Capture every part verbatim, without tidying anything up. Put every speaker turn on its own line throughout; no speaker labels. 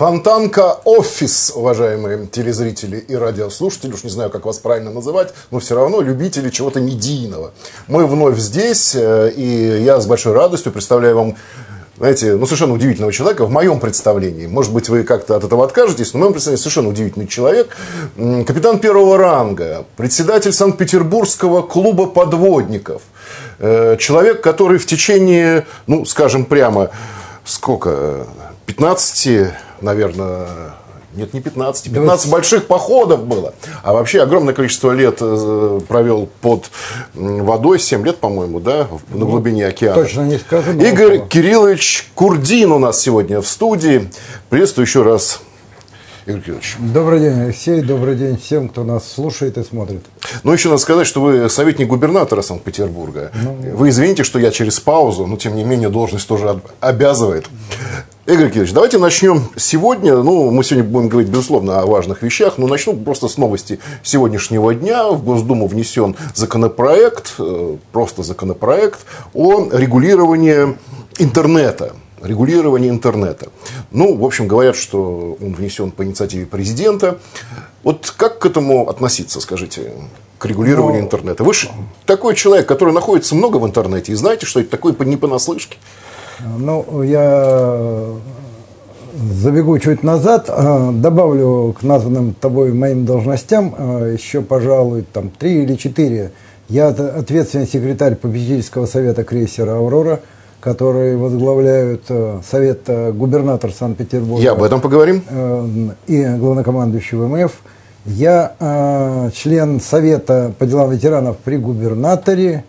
Фонтанка Офис, уважаемые телезрители и радиослушатели, уж не знаю, как вас правильно называть, но все равно любители чего-то медийного. Мы вновь здесь, и я с большой радостью представляю вам, знаете, ну, совершенно удивительного человека в моем представлении. Может быть, вы как-то от этого откажетесь, но в моем представлении совершенно удивительный человек. Капитан первого ранга, председатель Санкт-Петербургского клуба подводников. Человек, который в течение, ну, скажем прямо, сколько, пятнадцати, наверное, нет, не пятнадцати, пятнадцать больших походов было. А вообще огромное количество лет провел под водой, семь лет, по-моему, да, на глубине океана.
Точно не скажу.
Игорь около. Кириллович Курдин у нас сегодня в студии. Приветствую еще раз, Игорь Кириллович.
Добрый день, Алексей. Добрый день всем, кто нас слушает и смотрит.
Ну, еще надо сказать, что вы советник губернатора Санкт-Петербурга. Ну, вы извините, что я через паузу, но тем не менее должность тоже обязывает. Игорь Кириллович, давайте начнем сегодня. Ну, мы сегодня будем говорить, безусловно, о важных вещах, но начну просто с новости сегодняшнего дня. В Госдуму внесен законопроект, просто законопроект о регулировании интернета. Регулирование интернета. Ну, в общем, говорят, что он внесен по инициативе президента. Вот как к этому относиться, скажите, к регулированию Но... интернета? Вы же такой человек, который находится много в интернете, и знаете, что это такое не понаслышке.
Ну, я забегу чуть назад, добавлю к названным тобой моим должностям еще, пожалуй, там три или четыре. Я ответственный секретарь попечительского совета крейсера «Аврора», который возглавляют совет губернатор Санкт-Петербурга.
Я об этом поговорим.
И главнокомандующий ВМФ. Я член совета по делам ветеранов при губернаторе.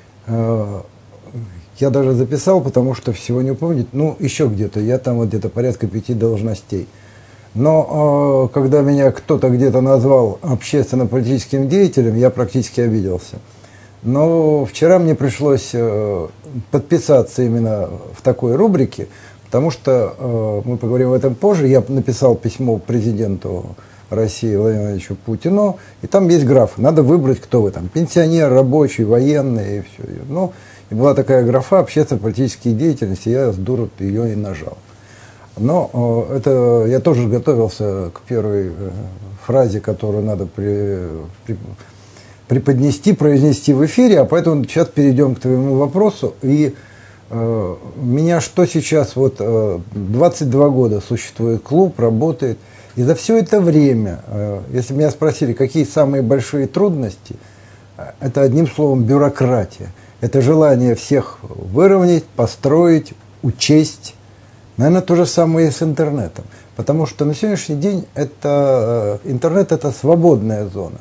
Я даже записал, потому что всего не упомнить. Ну, еще где-то. Я там вот где-то порядка пяти должностей. Но когда меня кто-то где-то назвал общественно-политическим деятелем, я практически обиделся. Но вчера мне пришлось подписаться именно в такой рубрике, потому что, мы поговорим об этом позже, я написал письмо президенту России Владимиру Владимировичу Путину, и там есть графы, надо выбрать, кто вы там, пенсионер, рабочий, военный, и все. Ну, и была такая графа общественно-политические деятельности, я с дуру ее и нажал. Но это я тоже готовился к первой фразе, которую надо при, при преподнести, произнести в эфире, а поэтому сейчас перейдем к твоему вопросу. И э, меня что сейчас, вот э, двадцать два года существует клуб, работает, и за все это время, э, если меня спросили, какие самые большие трудности, это одним словом бюрократия. Это желание всех выровнять, построить, учесть. Наверное, то же самое и с интернетом. Потому что на сегодняшний день это, э, интернет – это свободная зона.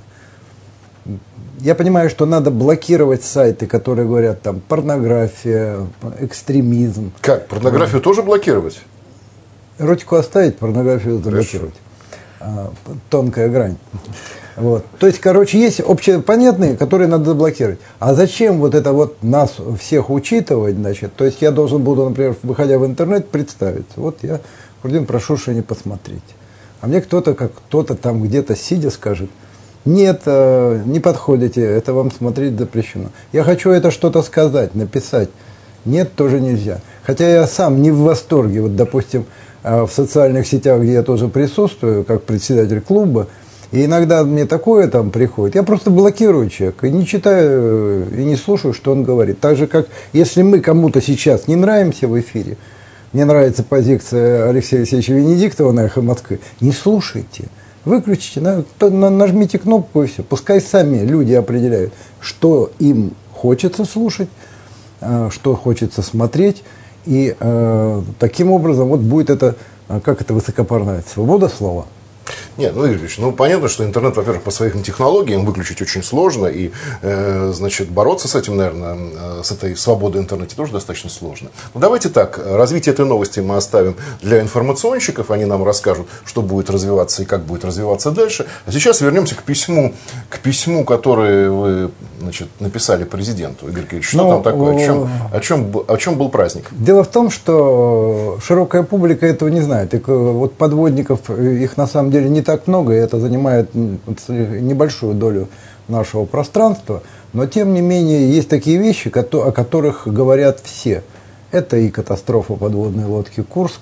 Я понимаю, что надо блокировать сайты, которые говорят там порнография, экстремизм.
Как? Порнографию тоже блокировать?
Эротику оставить, порнографию заблокировать. А, тонкая грань. Вот. То есть, короче, есть общепонятные, которые надо заблокировать. А зачем вот это вот нас всех учитывать, значит? То есть, я должен буду, например, выходя в интернет, представиться. Вот я, Курдин, прошу что-нибудь посмотреть. А мне кто-то, как кто-то там где-то сидя скажет: нет, не подходите, это вам смотреть запрещено. Я хочу это что-то сказать, написать. Нет, тоже нельзя. Хотя я сам не в восторге. Вот, допустим, в социальных сетях, где я тоже присутствую, как председатель клуба, и иногда мне такое там приходит, я просто блокирую человека и не читаю, и не слушаю, что он говорит. Так же, как если мы кому-то сейчас не нравимся в эфире, мне нравится позиция Алексея Алексеевича Венедиктова на «Эхо Москвы», не слушайте. Выключите, нажмите кнопку и все. Пускай сами люди определяют, что им хочется слушать, что хочется смотреть. И э, таким образом вот будет это, как это высокопарно, свобода слова.
Нет, ну, Игорь Ильич, ну, понятно, что интернет, во-первых, по своим технологиям выключить очень сложно, и, э, значит, бороться с этим, наверное, э, с этой свободой интернета тоже достаточно сложно. Но давайте так, развитие этой новости мы оставим для информационщиков, они нам расскажут, что будет развиваться и как будет развиваться дальше. А сейчас вернемся к письму, к письму, которое вы, значит, написали президенту. Игорь Ильич, что ну, там такое? О чем, о, чем, о чем был праздник?
Дело в том, что широкая публика этого не знает. И вот подводников, их на самом деле не так много, и это занимает небольшую долю нашего пространства, но тем не менее есть такие вещи, о которых говорят все. Это и катастрофа подводной лодки «Курск»,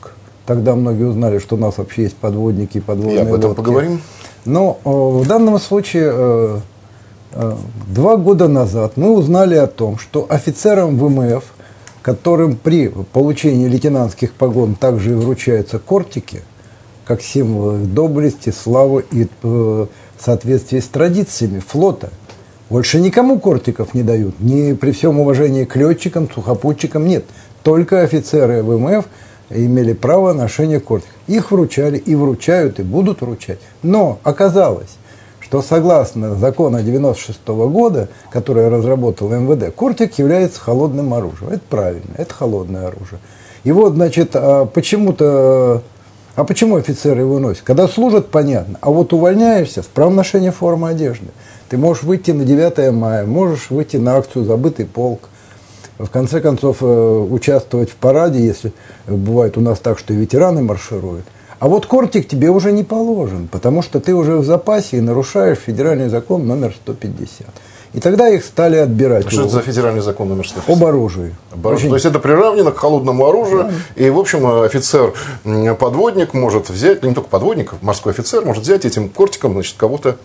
Тогда многие узнали, что у нас вообще есть подводники и подводные лодки.
И об этом поговорим.
Но э, в данном случае э, э, два года назад мы узнали о том, что офицерам ВМФ, которым при получении лейтенантских погон также и вручаются кортики, как символы доблести, славы и э, в соответствии с традициями флота, больше никому кортиков не дают. Ни при всем уважении к летчикам, сухопутчикам, нет. Только офицеры ВМФ имели право ношения кортиков. Их вручали и вручают, и будут вручать. Но оказалось, что согласно закону девяносто шестого года, который разработал МВД, кортик является холодным оружием. Это правильно, это холодное оружие. И вот, значит, почему-то... А почему офицеры его носят? Когда служат, понятно. А вот увольняешься, право ношения формы одежды. Ты можешь выйти на девятое мая, можешь выйти на акцию «Забытый полк». В конце концов, участвовать в параде, если бывает у нас так, что и ветераны маршируют. А вот кортик тебе уже не положен, потому что ты уже в запасе и нарушаешь федеральный закон номер сто пятьдесят. И тогда их стали отбирать.
Что это за федеральный закон номер сто пятьдесят?
Об оружии.
Об оружии. Очень... То есть это приравнено к холодному оружию. Да. И, в общем, офицер-подводник может взять, ну не только подводник, морской офицер может взять этим кортиком, значит, кого-то...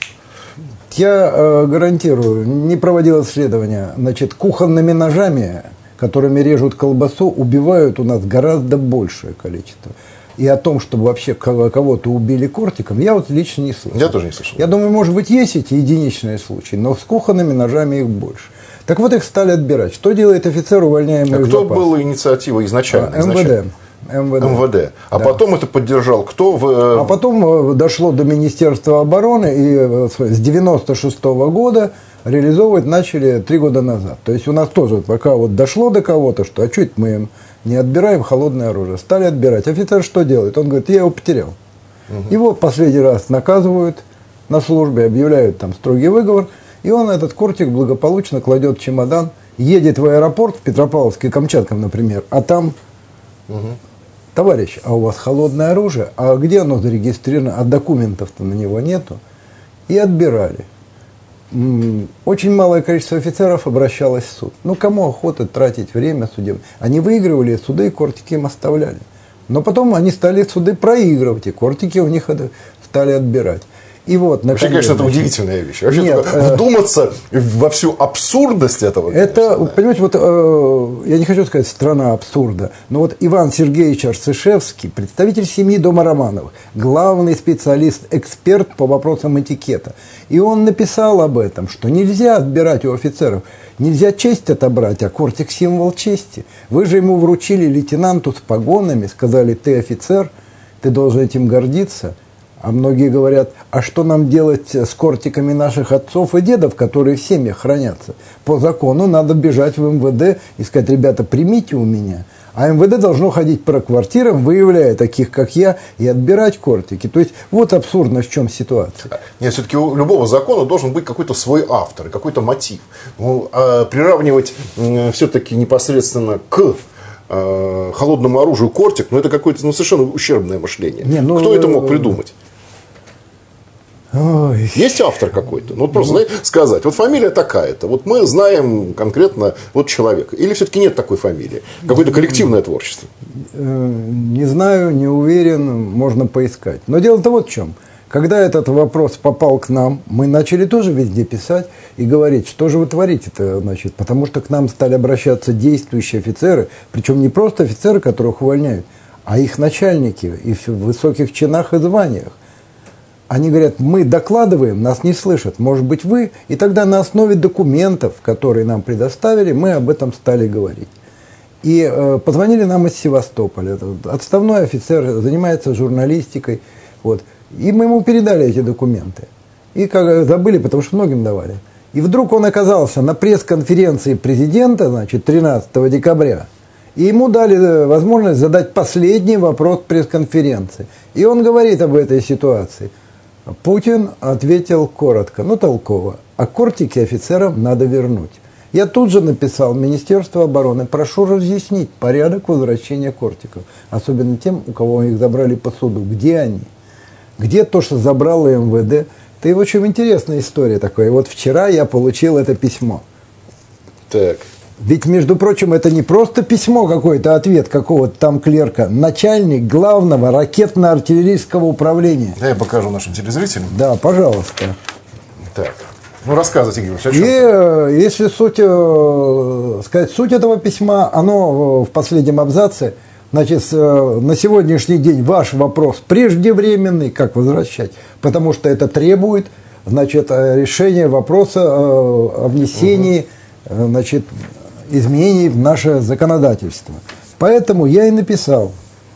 Я э, гарантирую, не проводил исследования, значит, кухонными ножами, которыми режут колбасу, убивают у нас гораздо большее количество. И о том, чтобы вообще кого-то убили кортиком, я вот лично не слышал.
Я тоже не слышал.
Я думаю, может быть, есть эти единичные случаи, но с кухонными ножами их больше. Так вот, их стали отбирать. Что делает офицер, увольняемый
а
в
кто
запас?
была инициатива изначально?
А, МВД. МВД.
МВД. А
да.
потом это поддержал кто? В...
А потом дошло до Министерства обороны, и с девяносто шестого года реализовывать начали три года назад. То есть у нас тоже пока вот дошло до кого-то, что а что это мы им не отбираем холодное оружие. Стали отбирать. Офицер что делает? Он говорит, я его потерял. Угу. Его последний раз наказывают на службе, объявляют там строгий выговор, и он этот кортик благополучно кладет в чемодан, едет в аэропорт, Петропавловск, Камчатка, например, а там... Угу. Товарищ, а у вас холодное оружие? А где оно зарегистрировано? А документов-то на него нету. И отбирали. Очень малое количество офицеров обращалось в суд. Ну, кому охота тратить время судебное? Они выигрывали суды, и кортики им оставляли. Но потом они стали суды проигрывать, и кортики у них стали отбирать. И вот, наконец,
вообще, конечно, это удивительная вещь. Вообще,
нет, э,
вдуматься во всю абсурдность этого.
Это,
конечно, да.
Понимаете, вот э, я не хочу сказать страна абсурда, но вот Иван Сергеевич Арцишевский, представитель семьи дома Романовых, главный специалист, эксперт по вопросам этикета. И он написал об этом, что нельзя отбирать у офицеров, нельзя честь отобрать, а кортик – символ чести. Вы же ему вручили лейтенанту с погонами, сказали, ты офицер, ты должен этим гордиться. А многие говорят, а что нам делать с кортиками наших отцов и дедов, которые в семьях хранятся? По закону надо бежать в МВД и сказать, ребята, примите у меня. А МВД должно ходить по квартирам, выявляя таких, как я, и отбирать кортики. То есть, вот абсурдно в чем ситуация.
Нет, все-таки у любого закона должен быть какой-то свой автор, какой-то мотив. Ну, а приравнивать все-таки непосредственно к холодному оружию кортик, ну, это какое-то ну, совершенно ущербное мышление. Не, ну, кто это мог придумать? Ой. Есть автор какой-то? Ну, вот просто ну, знаете, сказать, вот фамилия такая-то, вот мы знаем конкретно вот человека. Или все-таки нет такой фамилии? Какое-то коллективное творчество?
Не знаю, не уверен, можно поискать. Но дело-то вот в чем. Когда этот вопрос попал к нам, мы начали тоже везде писать и говорить, что же вы творите-то, значит, потому что к нам стали обращаться действующие офицеры, причем не просто офицеры, которых увольняют, а их начальники и в высоких чинах и званиях. Они говорят, мы докладываем, нас не слышат, может быть вы, и тогда на основе документов, которые нам предоставили, мы об этом стали говорить. И э, позвонили нам из Севастополя, отставной офицер, занимается журналистикой, вот. И мы ему передали эти документы. И как забыли, потому что многим давали. И вдруг он оказался на пресс-конференции президента, значит, тринадцатого декабря. И ему дали возможность задать последний вопрос пресс-конференции. И он говорит об этой ситуации. Путин ответил коротко, ну толково. А кортики офицерам надо вернуть. Я тут же написал в Министерство обороны, прошу разъяснить порядок возвращения кортиков. Особенно тем, у кого их забрали по суду. Где они? Где то, что забрало МВД? Это очень интересная история такая. Вот вчера я получил это письмо.
Так.
Ведь, между прочим, это не просто письмо какое-то, ответ какого-то там клерка. Начальник главного ракетно-артиллерийского управления.
Да, я покажу нашим телезрителям.
Да, пожалуйста.
Так. Ну, рассказывайте, Игорь, о чем
И
это?
если суть, сказать, суть этого письма, оно в последнем абзаце, значит, на сегодняшний день ваш вопрос преждевременный, как возвращать, потому что это требует, значит, решения вопроса о внесении, угу. значит, изменений в наше законодательство. Поэтому я и написал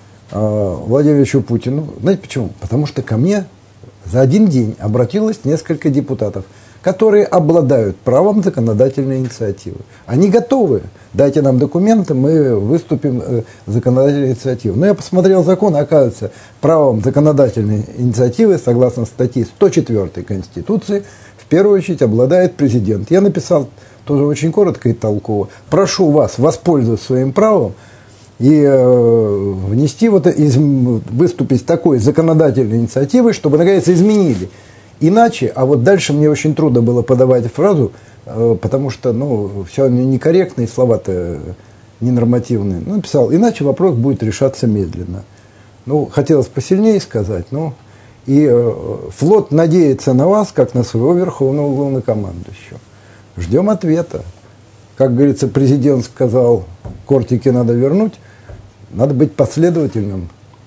Владимиру Путину. Знаете почему? Потому что ко мне за один день обратилось несколько депутатов, которые обладают правом законодательной инициативы. Они готовы. Дайте нам документы, мы выступим э, законодательной инициативой. Но я посмотрел закон, оказывается, правом законодательной инициативы, согласно статье сто четвёртой Конституции, в первую очередь обладает президент. Я написал тоже очень коротко и толково. Прошу вас воспользоваться своим правом и э, внести вот, из, выступить с такой законодательной инициативой, чтобы, наконец, изменили. Иначе, а вот дальше мне очень трудно было подавать фразу, э, потому что, ну, все некорректные, слова-то ненормативные. Ну, написал, иначе вопрос будет решаться медленно. Ну, хотелось посильнее сказать, ну, и э, флот надеется на вас, как на своего верховного главнокомандующего. Ждем ответа. Как говорится, президент сказал, кортики надо вернуть, надо быть последовательным.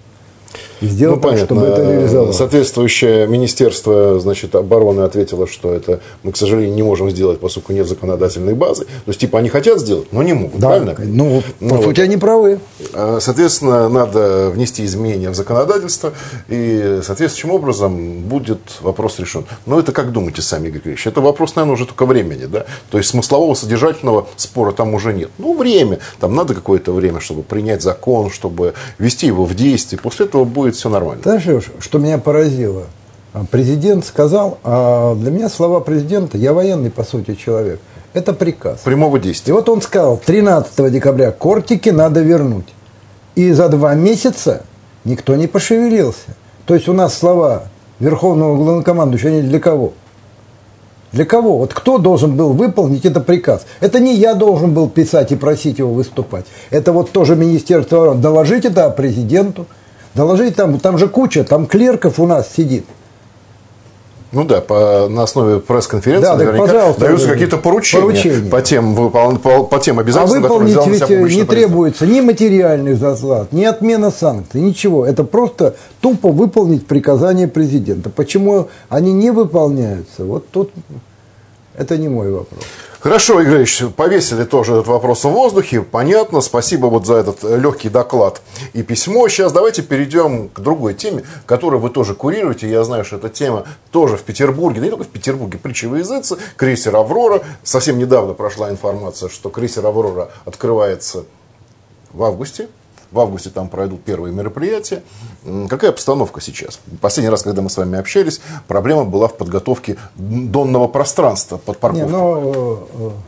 И сделать
ну,
так,
понятно.
чтобы это реализовалось.
Соответствующее министерство, значит, обороны ответило, что это мы, к сожалению, не можем сделать, поскольку нет законодательной базы. То есть, типа, они хотят сделать, но не могут,
да,
правильно?
Ну,
ну,
по сути, вот. Они правы.
Соответственно, надо внести изменения в законодательство, и соответствующим образом будет вопрос решен. Но это как думаете сами, Игорь Григорьевич? Это вопрос, наверное, уже только времени, да? То есть, смыслового, содержательного спора там уже нет. Ну, время. Там надо какое-то время, чтобы принять закон, чтобы ввести его в действие. После этого будет все нормально.
Знаешь, что меня поразило? Президент сказал, а для меня слова президента, я военный, по сути, человек, это приказ.
Прямого действия.
И вот он сказал, тринадцатого декабря кортики надо вернуть. И за два месяца никто не пошевелился. То есть у нас слова верховного главнокомандующего, они для кого? Для кого? Вот кто должен был выполнить этот приказ? Это не я должен был писать и просить его выступать. Это вот тоже Министерство обороны. Доложить это президенту. Доложить там, там же куча, там клерков у нас сидит.
Ну да, по, на основе пресс-конференции
да,
наверняка даются какие-то поручения, поручения. По, тем, по, по тем обязательствам,
а выполнить ведь не требуется ни материальных затрат, ни отмена санкций, ничего. Это просто тупо выполнить приказание президента. Почему они не выполняются? Вот тут это не мой вопрос.
Хорошо, Игорь Ильич, повесили тоже этот вопрос в воздухе. Понятно. Спасибо вот за этот легкий доклад и письмо. Сейчас давайте перейдем к другой теме, которую вы тоже курируете. Я знаю, что эта тема тоже в Петербурге, да не только в Петербурге, притча во языце, крейсер «Аврора». Совсем недавно прошла информация, что крейсер «Аврора» открывается в августе. В августе там пройдут первые мероприятия. Какая обстановка сейчас? Последний раз, когда мы с вами общались, проблема была в подготовке донного пространства под парковку. Не,
но,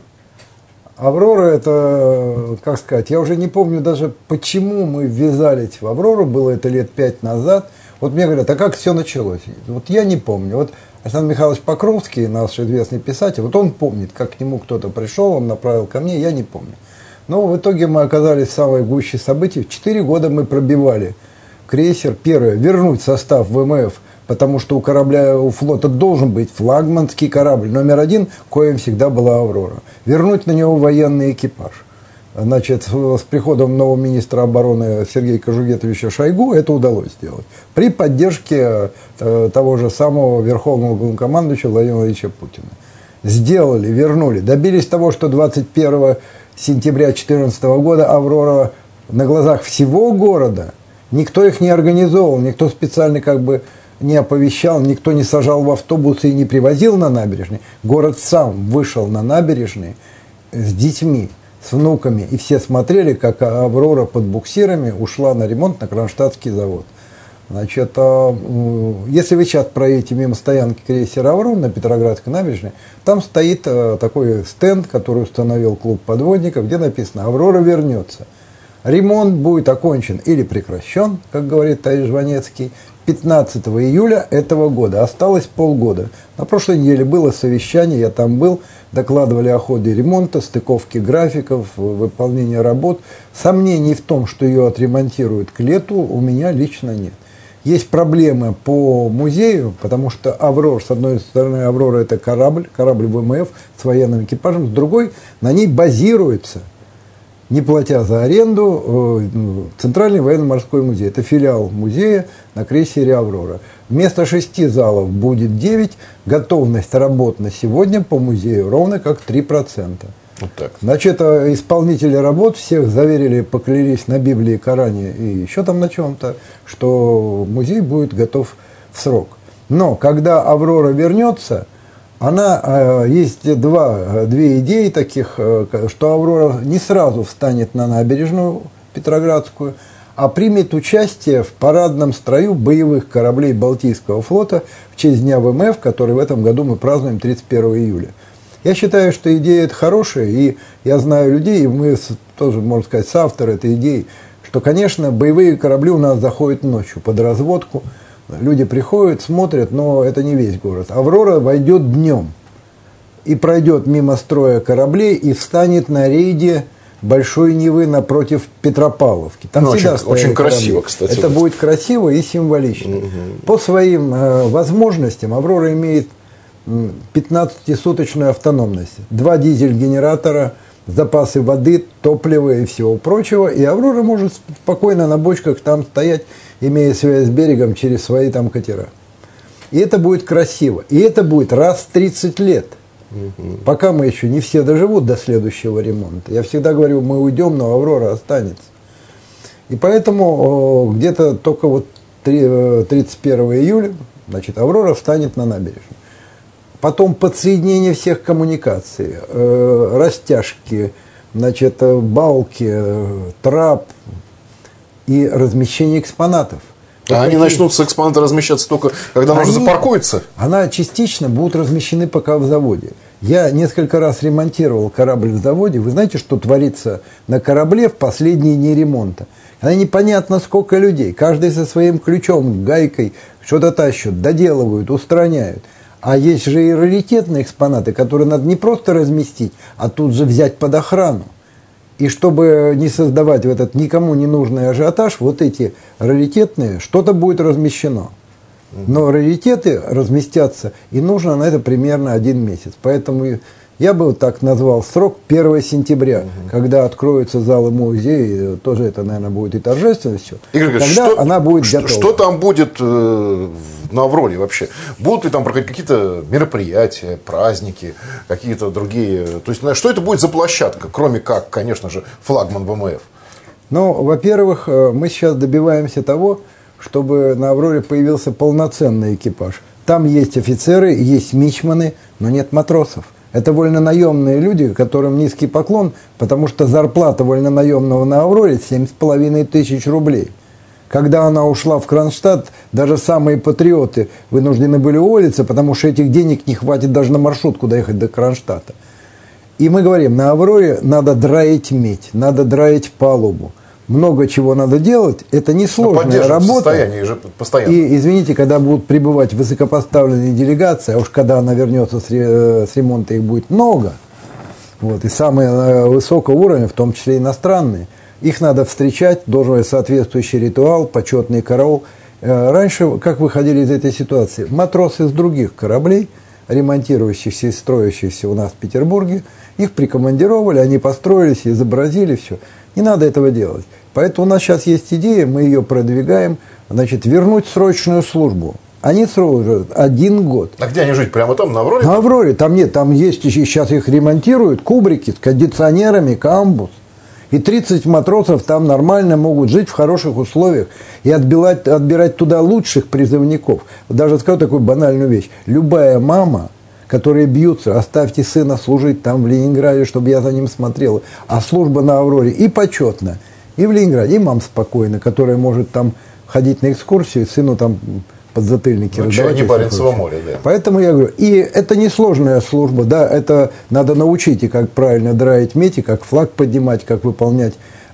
«Аврора» это, как сказать, я уже не помню даже, почему мы ввязались в «Аврору», было это лет пять назад. Вот мне говорят, а как все началось? Вот я не помню. Вот Александр Михайлович Покровский, наш известный писатель, вот он помнит, как к нему кто-то пришел, он направил ко мне, я не помню. Но в итоге мы оказались в самой гуще событий. В четыре года мы пробивали крейсер. Первое, вернуть состав ВМФ, потому что у корабля, у флота должен быть флагманский корабль. Номер один, коим всегда была «Аврора». Вернуть на него военный экипаж. Значит, с приходом нового министра обороны Сергея Кожугетовича Шойгу это удалось сделать. При поддержке того же самого верховного главнокомандующего Владимира Владимировича Путина. Сделали, вернули. Добились того, что двадцать первого сентября две тысячи четырнадцатого года «Аврора» на глазах всего города, никто их не организовал, никто специально как бы не оповещал, никто не сажал в автобусы и не привозил на набережные. Город сам вышел на набережные с детьми, с внуками, и все смотрели, как «Аврора» под буксирами ушла на ремонт на Кронштадтский завод. Значит, если вы сейчас проедете мимо стоянки крейсера «Аврора» на Петроградской набережной, там стоит такой стенд, который установил клуб подводников, где написано «Аврора вернется». Ремонт будет окончен или прекращен, как говорит товарищ Жванецкий, пятнадцатого июля этого года. Осталось полгода. На прошлой неделе было совещание, я там был, докладывали о ходе ремонта, стыковке графиков, выполнения работ. Сомнений в том, что ее отремонтируют к лету, у меня лично нет. Есть проблемы по музею, потому что «Аврора», с одной стороны, «Аврора» – это корабль, корабль ВМФ с военным экипажем, с другой, на ней базируется, не платя за аренду, Центральный военно-морской музей. Это филиал музея на крейсере «Аврора». Вместо шести залов будет девять. Готовность работ на сегодня по музею ровно как три процента.
Вот так.
Значит, исполнители работ всех заверили, поклялись на Библии, Коране и еще там на чем-то, что музей будет готов в срок. Но когда «Аврора» вернется, она, есть два, две идеи таких, что «Аврора» не сразу встанет на набережную Петроградскую, а примет участие в парадном строю боевых кораблей Балтийского флота в честь Дня ВМФ, который в этом году мы празднуем тридцать первого июля. Я считаю, что идея эта хорошая, и я знаю людей, и мы тоже, можно сказать, соавторы этой идеи, что, конечно, боевые корабли у нас заходят ночью под разводку, люди приходят, смотрят, но это не весь город. «Аврора» войдет днем и пройдет мимо строя кораблей и встанет на рейде Большой Невы напротив Петропавловки. Там
ну,
всегда
очень, очень красиво, кстати.
Это будет красиво и символично. Угу. По своим э, возможностям «Аврора» имеет пятнадцатисуточную автономность. Два дизель-генератора, запасы воды, топлива и всего прочего. И «Аврора» может спокойно на бочках там стоять, имея связь с берегом через свои там катера. И это будет красиво. И это будет раз в тридцать лет. Угу. Пока мы еще не все доживут до следующего ремонта. Я всегда говорю, мы уйдем, но «Аврора» останется. И поэтому где-то только вот тридцать первого июля, значит, «Аврора» встанет на набережную. Потом подсоединение всех коммуникаций, э, растяжки, значит, балки, э, трап и размещение экспонатов.
А вот они такие... начнутся, экспонаты размещаться только, когда они, уже запаркуется?
Она частично будут размещены пока в заводе. Я несколько раз ремонтировал корабль в заводе. Вы знаете, что творится на корабле в последние дни ремонта? Она непонятно сколько людей. Каждый со своим ключом, гайкой что-то тащат, доделывают, устраняют. А есть же и раритетные экспонаты, которые надо не просто разместить, а тут же взять под охрану. И чтобы не создавать в этот никому не нужный ажиотаж, вот эти раритетные, что-то будет размещено. Но раритеты разместятся, и нужно на это примерно один месяц. Поэтому я бы вот так назвал срок первого сентября, угу. когда откроются залы музея, тоже это, наверное, будет и торжественно все.
Игорь,
тогда
что,
она будет
что,
готова.
Что там будет э, на «Авроре» вообще? Будут ли там проходить какие-то мероприятия, праздники, какие-то другие? То есть, что это будет за площадка, кроме как, конечно же, флагман ВМФ?
Ну, во-первых, мы сейчас добиваемся того, чтобы на «Авроре» появился полноценный экипаж. Там есть офицеры, есть мичманы, но нет матросов. Это вольнонаемные люди, которым низкий поклон, потому что зарплата вольнонаемного на «Авроре» семь с половиной тысяч рублей. Когда она ушла в Кронштадт, даже самые патриоты вынуждены были уволиться, потому что этих денег не хватит даже на маршрутку доехать до Кронштадта. И мы говорим, на «Авроре» надо драить медь, надо драить палубу. Много чего надо делать, это несложная работа.
Же постоянно.
И, извините, когда будут прибывать высокопоставленные делегации, а уж когда она вернется с, ре, с ремонта, их будет много, вот, и самые высокого уровня, в том числе иностранные, их надо встречать, должен быть соответствующий ритуал, почетный караул. Раньше, как выходили из этой ситуации? Матросы с других кораблей, ремонтирующихся и строящихся у нас в Петербурге, их прикомандировали, они построились, изобразили все. Не надо этого делать. Поэтому у нас сейчас есть идея, мы ее продвигаем, значит, вернуть срочную службу. Они служат один год.
А где они жить? Прямо там, на «Авроре»?
На «Авроре». Там нет, там есть, сейчас их ремонтируют, кубрики с кондиционерами, камбус. И тридцать матросов там нормально могут жить в хороших условиях и отбирать, отбирать туда лучших призывников. Даже скажу такую банальную вещь. Любая мама, которые бьются, оставьте сына служить там в Ленинграде, чтобы я за ним смотрел. А служба на «Авроре» и почетно, и в Ленинграде, и мама спокойно, которая может там ходить на экскурсию, сыну там подзатыльники
раздавать. Вообще не Баренцево море, да.
Поэтому я говорю, и это несложная служба, да, это надо научить, и как правильно драить медь, и как флаг поднимать, как выполнять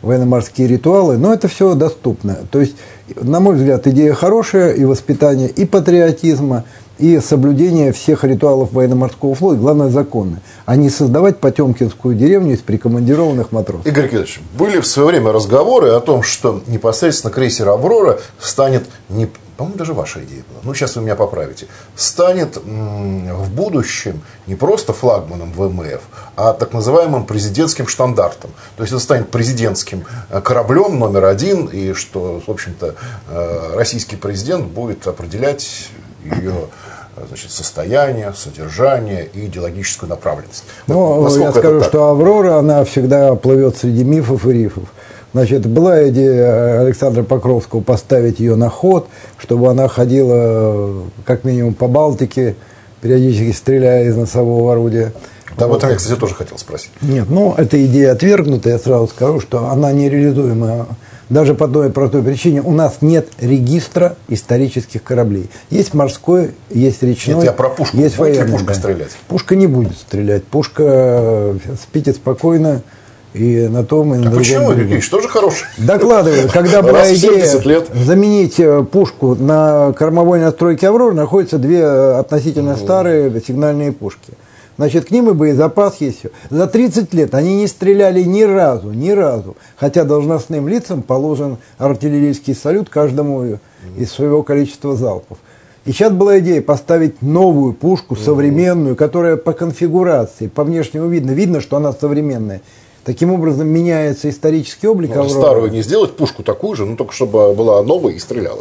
военно-морские ритуалы, но это все доступно. То есть, на мой взгляд, идея хорошая, и воспитание, и патриотизма, и соблюдение всех ритуалов военно-морского флота, главное, законно, а не создавать потемкинскую деревню из прикомандированных матросов.
Игорь Кириллович, были в свое время разговоры о том, что непосредственно крейсер «Аврора» станет, не, по-моему, даже ваша идея была, ну сейчас вы меня поправите, станет м- в будущем не просто флагманом ВМФ, а так называемым президентским штандартом. То есть это станет президентским кораблем номер один, и что, в общем-то, российский президент будет определять ее, значит, состояние, содержание и идеологическую направленность.
Ну, вот, я скажу, что «Аврора», она всегда плывет среди мифов и рифов. Значит, была идея Александра Покровского поставить ее на ход, чтобы она ходила как минимум по Балтике, периодически стреляя из носового орудия.
Да, вот я, кстати, тоже хотел спросить.
Нет, ну, эта идея отвергнута, я сразу скажу, что она нереализуема. Даже по той простой причине, у нас нет регистра исторических кораблей. Есть морской, есть речной,
нет, я про пушку.
Есть военный.
Пушка
да.
стрелять?
Пушка не будет стрелять. Пушка спите спокойно и на том, и на
а
другом.
Почему,
берегу.
Игорь, тоже хороший?
Докладываю, когда была идея заменить пушку на кормовой настройке «Авроры», находятся две относительно старые сигнальные пушки. Значит, к ним и боезапас есть все. За тридцать лет они не стреляли ни разу, ни разу. Хотя должностным лицам положен артиллерийский салют каждому из своего количества залпов. И сейчас была идея поставить новую пушку, современную, которая по конфигурации, по внешнему видно, видно, что она современная. Таким образом меняется исторический облик
ну,
«Авроры».
Старую не сделать, пушку такую же, но только чтобы была новая и стреляла.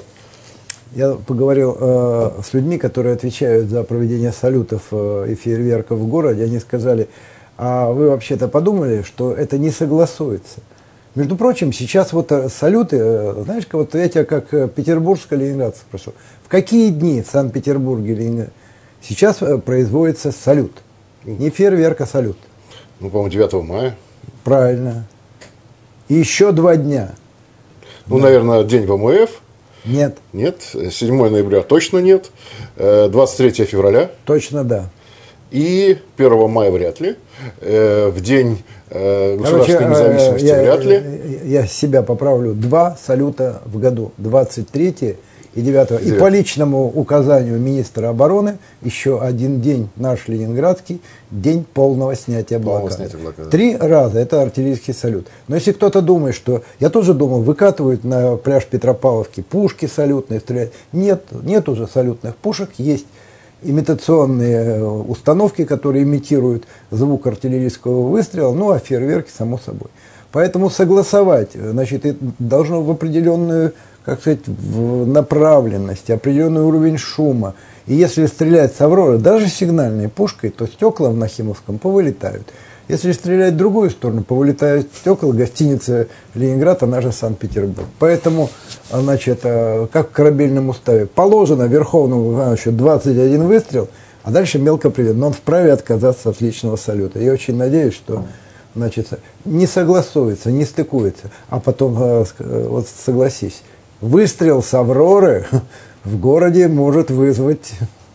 Я поговорил э, с людьми, которые отвечают за проведение салютов э, и фейерверков в городе. Они сказали, а вы вообще-то подумали, что это не согласуется? Между прочим, сейчас вот салюты, э, знаешь, вот я тебя как петербургско-ленинградцев спрошу, в какие дни в Санкт-Петербурге или Ленинграде сейчас э, производится салют? Не фейерверк, а салют.
Ну, по-моему, девятого мая.
Правильно. И еще два дня.
Ну,
да.
Наверное, день ВМФ.
Нет.
Нет. седьмого ноября точно нет. двадцать третьего февраля.
Точно да.
И первого мая вряд ли. В день государственной
Короче,
независимости
я,
вряд ли.
Я себя поправлю. Два салюта в году. двадцать третьего и девятого. И по личному указанию министра обороны еще один день наш ленинградский, день полного снятия блокады.
блокады.
Три раза это артиллерийский салют. Но если кто-то думает, что... Я тоже думал, выкатывают на пляж Петропавловки пушки салютные, стреляют. Нет, нет уже салютных пушек, есть имитационные установки, которые имитируют звук артиллерийского выстрела, ну а фейерверки, само собой. Поэтому согласовать, значит, должно в определенную, как сказать, в направленность, определенный уровень шума. И если стрелять с «Авроры», даже сигнальной пушкой, то стекла в Нахимовском повылетают. Если стрелять в другую сторону, повылетают стекла гостиницы «Ленинград», она же Санкт-Петербург. Поэтому, значит, как в корабельном уставе, положено Верховному Ивановичу двадцать один выстрел, а дальше мелко приведено. Но он вправе отказаться от личного салюта. Я очень надеюсь, что... Значит, не согласуется, не стыкуется. А потом, вот согласись, выстрел с «Авроры» в городе может вызвать...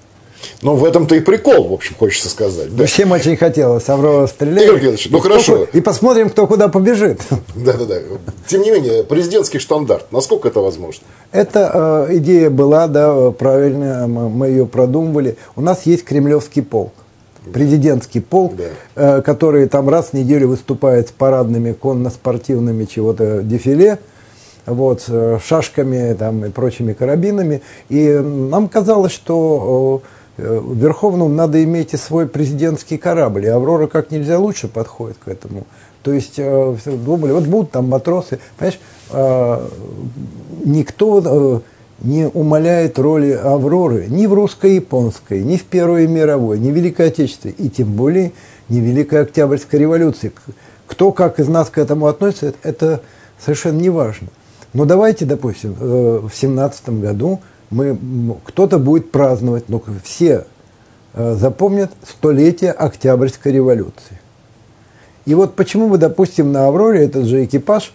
Но в этом-то и прикол, в общем, хочется сказать.
Да. Всем очень хотелось «Аврора» стрелять.
Игорь Георгиевич, ну хорошо.
И посмотрим, кто куда побежит.
Да-да-да. Тем не менее, президентский штандарт, насколько это возможно?
Эта э, идея была, да, правильная, мы, мы ее продумывали. У нас есть Кремлевский полк. Президентский полк, да. э, который там раз в неделю выступает с парадными конно-спортивными чего-то дефиле, вот, с шашками там, и прочими карабинами. И нам казалось, что э, Верховному надо иметь и свой президентский корабль. И «Аврора» как нельзя лучше подходит к этому. То есть э, думали, вот будут там матросы. Понимаешь, э, никто... Э, не умаляет роли «Авроры» ни в русско-японской, ни в Первой мировой, ни в Великой Отечественной, и тем более не в Великой Октябрьской революции. Кто как из нас к этому относится, это совершенно не важно. Но давайте, допустим, в семнадцатом году мы, кто-то будет праздновать, но все запомнят столетие Октябрьской революции. И вот почему бы, допустим, на «Авроре» этот же экипаж...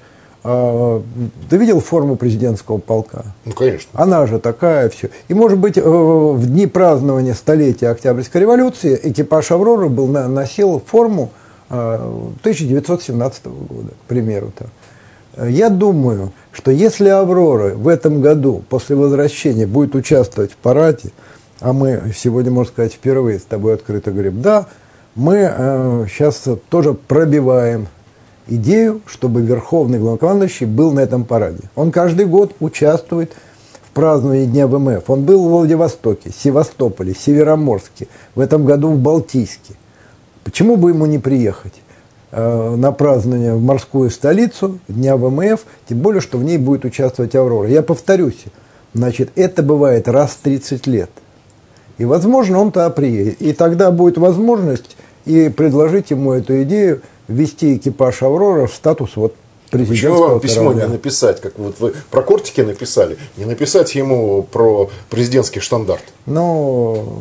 Ты видел форму президентского полка?
Ну, конечно.
Она же такая, все. И, может быть, в дни празднования столетия Октябрьской революции экипаж «Авроры» был, носил форму тысяча девятьсот семнадцатого года, к примеру. -то. Я думаю, что если «Аврора» в этом году после возвращения будет участвовать в параде, а мы сегодня, можно сказать, впервые с тобой открыто говорим, да, мы э, сейчас тоже пробиваем идею, чтобы Верховный Главнокомандующий был на этом параде. Он каждый год участвует в праздновании Дня ВМФ. Он был в Владивостоке, Севастополе, Североморске, в этом году в Балтийске. Почему бы ему не приехать э, на празднование в морскую столицу Дня ВМФ, тем более, что в ней будет участвовать «Аврора». Я повторюсь, значит, это бывает раз в тридцать лет. И, возможно, он туда приедет. И тогда будет возможность и предложить ему эту идею ввести экипаж «Аврора» в статус вот президентского
Почему вам письмо
корабля.
не написать, как вот вы про кортики написали, не написать ему про президентский штандарт?
Ну,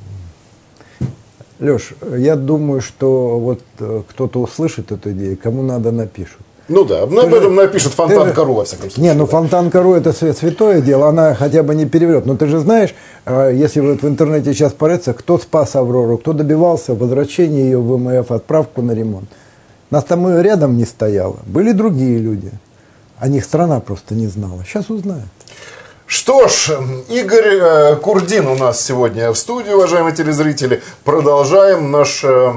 Леш, я думаю, что вот кто-то услышит эту идею, кому надо, напишут.
Ну да, об этом напишут Фонтанка.ру, во всяком случае.
Не, ну Фонтанка.ру это святое дело, она хотя бы не переврет. Но ты же знаешь, если вот в интернете сейчас порыться, кто спас «Аврору», кто добивался возвращения ее в ВМФ, отправку на ремонт. Нас там и рядом не стояло. Были другие люди. О них страна просто не знала. Сейчас узнают.
Что ж, Игорь Курдин у нас сегодня в студии, уважаемые телезрители. Продолжаем наше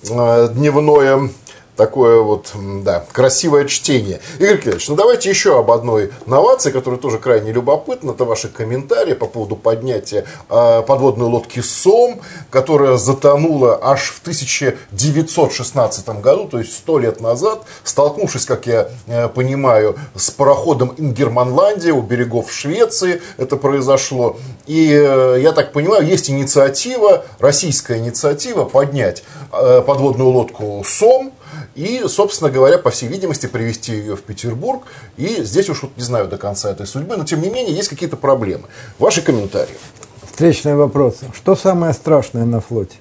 дневное такое вот, да, красивое чтение. Игорь Кириллович, ну давайте еще об одной новации, которая тоже крайне любопытна. Это ваши комментарии по поводу поднятия э, подводной лодки «Сом», которая затонула аж в тысяча девятьсот шестнадцатом году, то есть сто лет назад, столкнувшись, как я э, понимаю, с пароходом «Ингерманландия» у берегов Швеции. Это произошло. И, э, я так понимаю, есть инициатива, российская инициатива поднять э, подводную лодку «Сом», и, собственно говоря, по всей видимости, привезти ее в Петербург. И здесь уж вот не знаю до конца этой судьбы, но тем не менее есть какие-то проблемы. Ваши комментарии.
Встречный вопрос. Что самое страшное на флоте?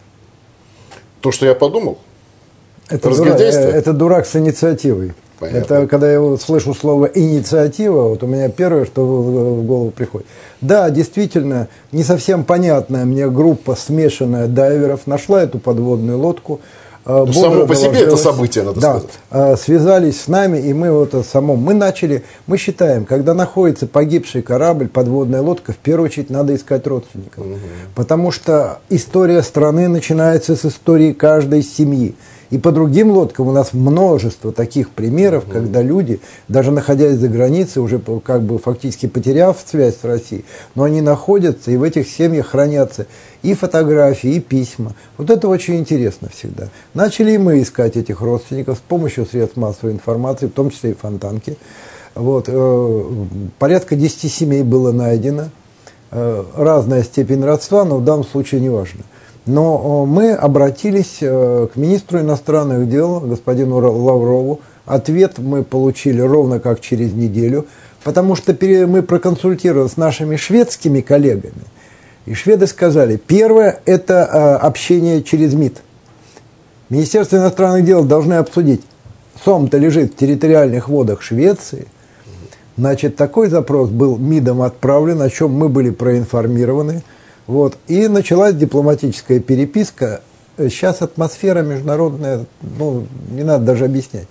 То, что я подумал?
Это дурак, это дурак с инициативой. Понятно. Это когда я вот слышу слово «инициатива», вот у меня первое, что в голову приходит. Да, действительно, не совсем понятная мне группа смешанная дайверов нашла эту подводную лодку.
Ну, само по себе это событие, надо
да,
сказать.
Связались с нами, и мы вот это само, мы начали, мы считаем, когда находится погибший корабль, подводная лодка, в первую очередь надо искать родственников. Угу. Потому что история страны начинается с истории каждой семьи. И по другим лодкам у нас множество таких примеров, угу. когда люди, даже находясь за границей, уже как бы фактически потеряв связь с Россией, но они находятся, и в этих семьях хранятся и фотографии, и письма. Вот это очень интересно всегда. Начали и мы искать этих родственников с помощью средств массовой информации, в том числе и Фонтанки. Вот, э, порядка десяти семей было найдено. Э, разная степень родства, но в данном случае не важно. Но мы обратились к министру иностранных дел, господину Лаврову. Ответ мы получили ровно как через неделю, потому что мы проконсультировались с нашими шведскими коллегами. И шведы сказали, первое – это общение через МИД. Министерство иностранных дел должны обсудить. Сом-то лежит в территориальных водах Швеции. Значит, такой запрос был МИДом отправлен, о чем мы были проинформированы. Вот. И началась дипломатическая переписка. Сейчас атмосфера международная, ну, не надо даже объяснять.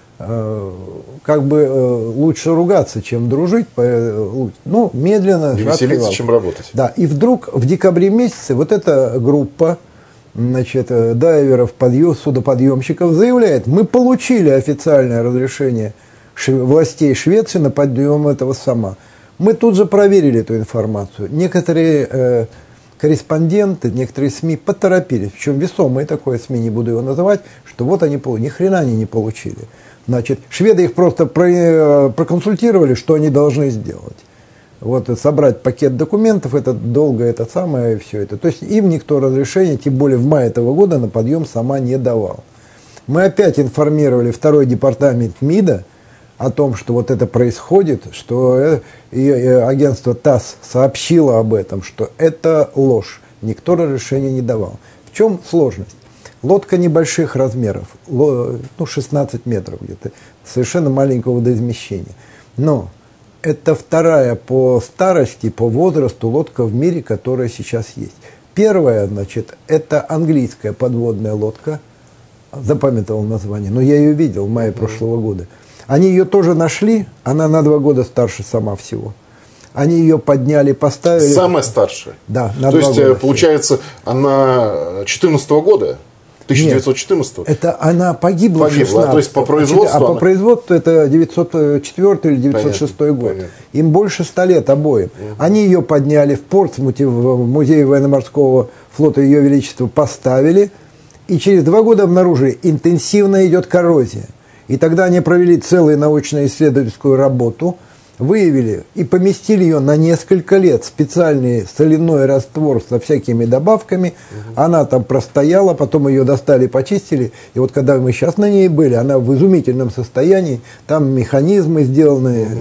Как бы лучше ругаться, чем дружить. Ну, медленно.
И веселиться, чем работать.
Да. И вдруг в декабре месяце вот эта группа, значит, дайверов, подъем, судоподъемщиков заявляет, мы получили официальное разрешение властей Швеции на подъем этого «Сома». Мы тут же проверили эту информацию. Некоторые э, корреспонденты, некоторые СМИ поторопились, причем весомые такое СМИ, не буду его называть, что вот они, ни хрена они не получили. Значит, шведы их просто про, проконсультировали, что они должны сделать. Вот, собрать пакет документов, это долго, это самое, и все это. То есть им никто разрешения, тем более в мае этого года, на подъем «Сома» не давал. Мы опять информировали второй департамент МИДа о том, что вот это происходит, что и агентство ТАСС сообщило об этом, что это ложь. Никто разрешения не давал. В чем сложность? Лодка небольших размеров, ну шестнадцать метров где-то, совершенно маленького водоизмещения. Но это вторая по старости, по возрасту лодка в мире, которая сейчас есть. Первая, значит, это английская подводная лодка, запамятовал название, но я ее видел в мае прошлого года. Они ее тоже нашли, она на два года старше сама всего. Они ее подняли, поставили.
Самая старшая?
Да, на
То
два
есть,
года.
получается, она четырнадцатого года? тысяча девятьсот четырнадцатого?
Нет, это она погибла,
погибла
в шестнадцатом.
То есть, по производству
А
она...
по производству это девятьсот четвёртый или девятьсот шестой год.
Понятно.
Им больше ста лет обоим. Угу. Они ее подняли в Портсмуте, в музее военно-морского флота Ее Величества, поставили. И через два года обнаружили, интенсивно идет коррозия. И тогда они провели целую научно-исследовательскую работу, выявили и поместили ее на несколько лет в специальный соляной раствор со всякими добавками. Угу. Она там простояла, потом ее достали, почистили. И вот когда мы сейчас на ней были, она в изумительном состоянии. Там механизмы сделаны, угу.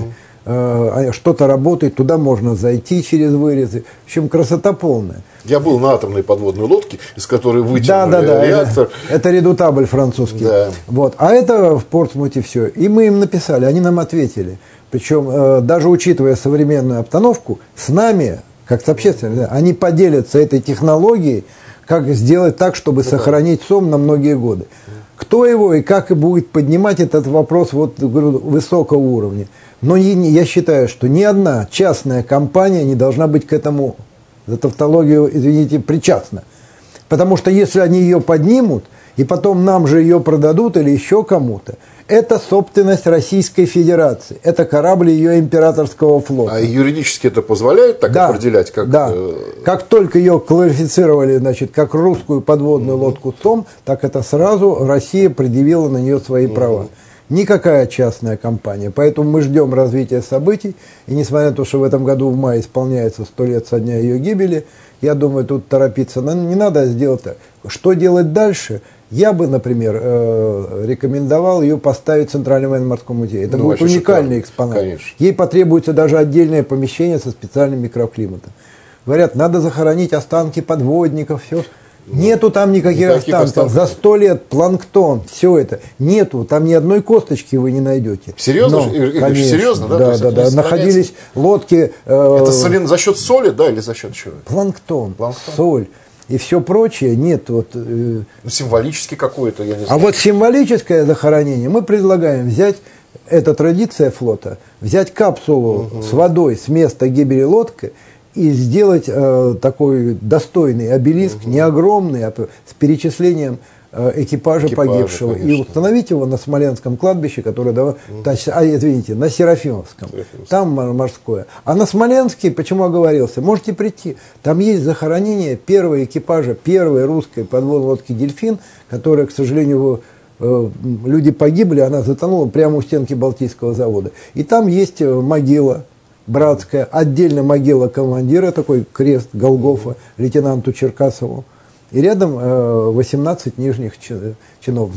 э, что-то работает, туда можно зайти через вырезы. В общем, красота полная.
Я был на атомной подводной лодке, из которой вытянули
да, да, да,
реактор.
Это, это редутабль французский.
Да.
Вот. А это в Портсмуте все. И мы им написали, они нам ответили. Причем, э, даже учитывая современную обстановку, с нами, как с общественностью, они поделятся этой технологией, как сделать так, чтобы ну, сохранить СОМ на многие годы. Кто его и как и будет поднимать этот вопрос вот, говорю, высокого уровня. Но не, я считаю, что ни одна частная компания не должна быть к этому, за тавтологию, извините, причастна. Потому что если они ее поднимут, и потом нам же ее продадут или еще кому-то, это собственность Российской Федерации. Это корабль ее императорского флота.
А юридически это позволяет так да, определять? Как...
Да. Как только ее квалифицировали, значит, как русскую подводную угу. лодку СОМ, так это сразу Россия предъявила на нее свои угу. права. Никакая частная компания. Поэтому мы ждем развития событий. И несмотря на то, что в этом году в мае исполняется сто лет со дня ее гибели, я думаю, тут торопиться не надо сделать так. Что делать дальше? Я бы, например, рекомендовал ее поставить в Центральном военно-морском музее. Это ну, будет уникальный экспонат. Конечно. Ей потребуется даже отдельное помещение со специальным микроклиматом. Говорят, надо захоронить останки подводников, все. Ну, нету там никаких, никаких останков. останков. За сто лет планктон, все это. Нету, там ни одной косточки вы не найдете.
Серьезно?
Но, конечно,
серьезно, да?
Да, да, да. Находились лодки... Э,
это солен, за счет соли, да, или за счет чего?
Планктон, планктон. соль. И все прочее нет. Вот, э,
ну, символически какое-то, я не знаю.
А вот символическое захоронение мы предлагаем взять, это традиция флота, взять капсулу угу. с водой с места гибели лодки и сделать э, такой достойный обелиск, угу. не огромный, а с перечислением э, экипажа, экипажа погибшего. Конечно. И установить его на Смоленском кладбище, которое, угу. а, извините, на Серафимовском. Серафимовском. Там морское. А на Смоленский, почему оговорился, можете прийти. Там есть захоронение первого экипажа, первой русской подводной лодки «Дельфин», которая, к сожалению, э, люди погибли, она затонула прямо у стенки Балтийского завода. И там есть могила братская, отдельно могила командира, такой крест Голгофа, лейтенанту Черкасову. И рядом восемнадцать нижних чинов.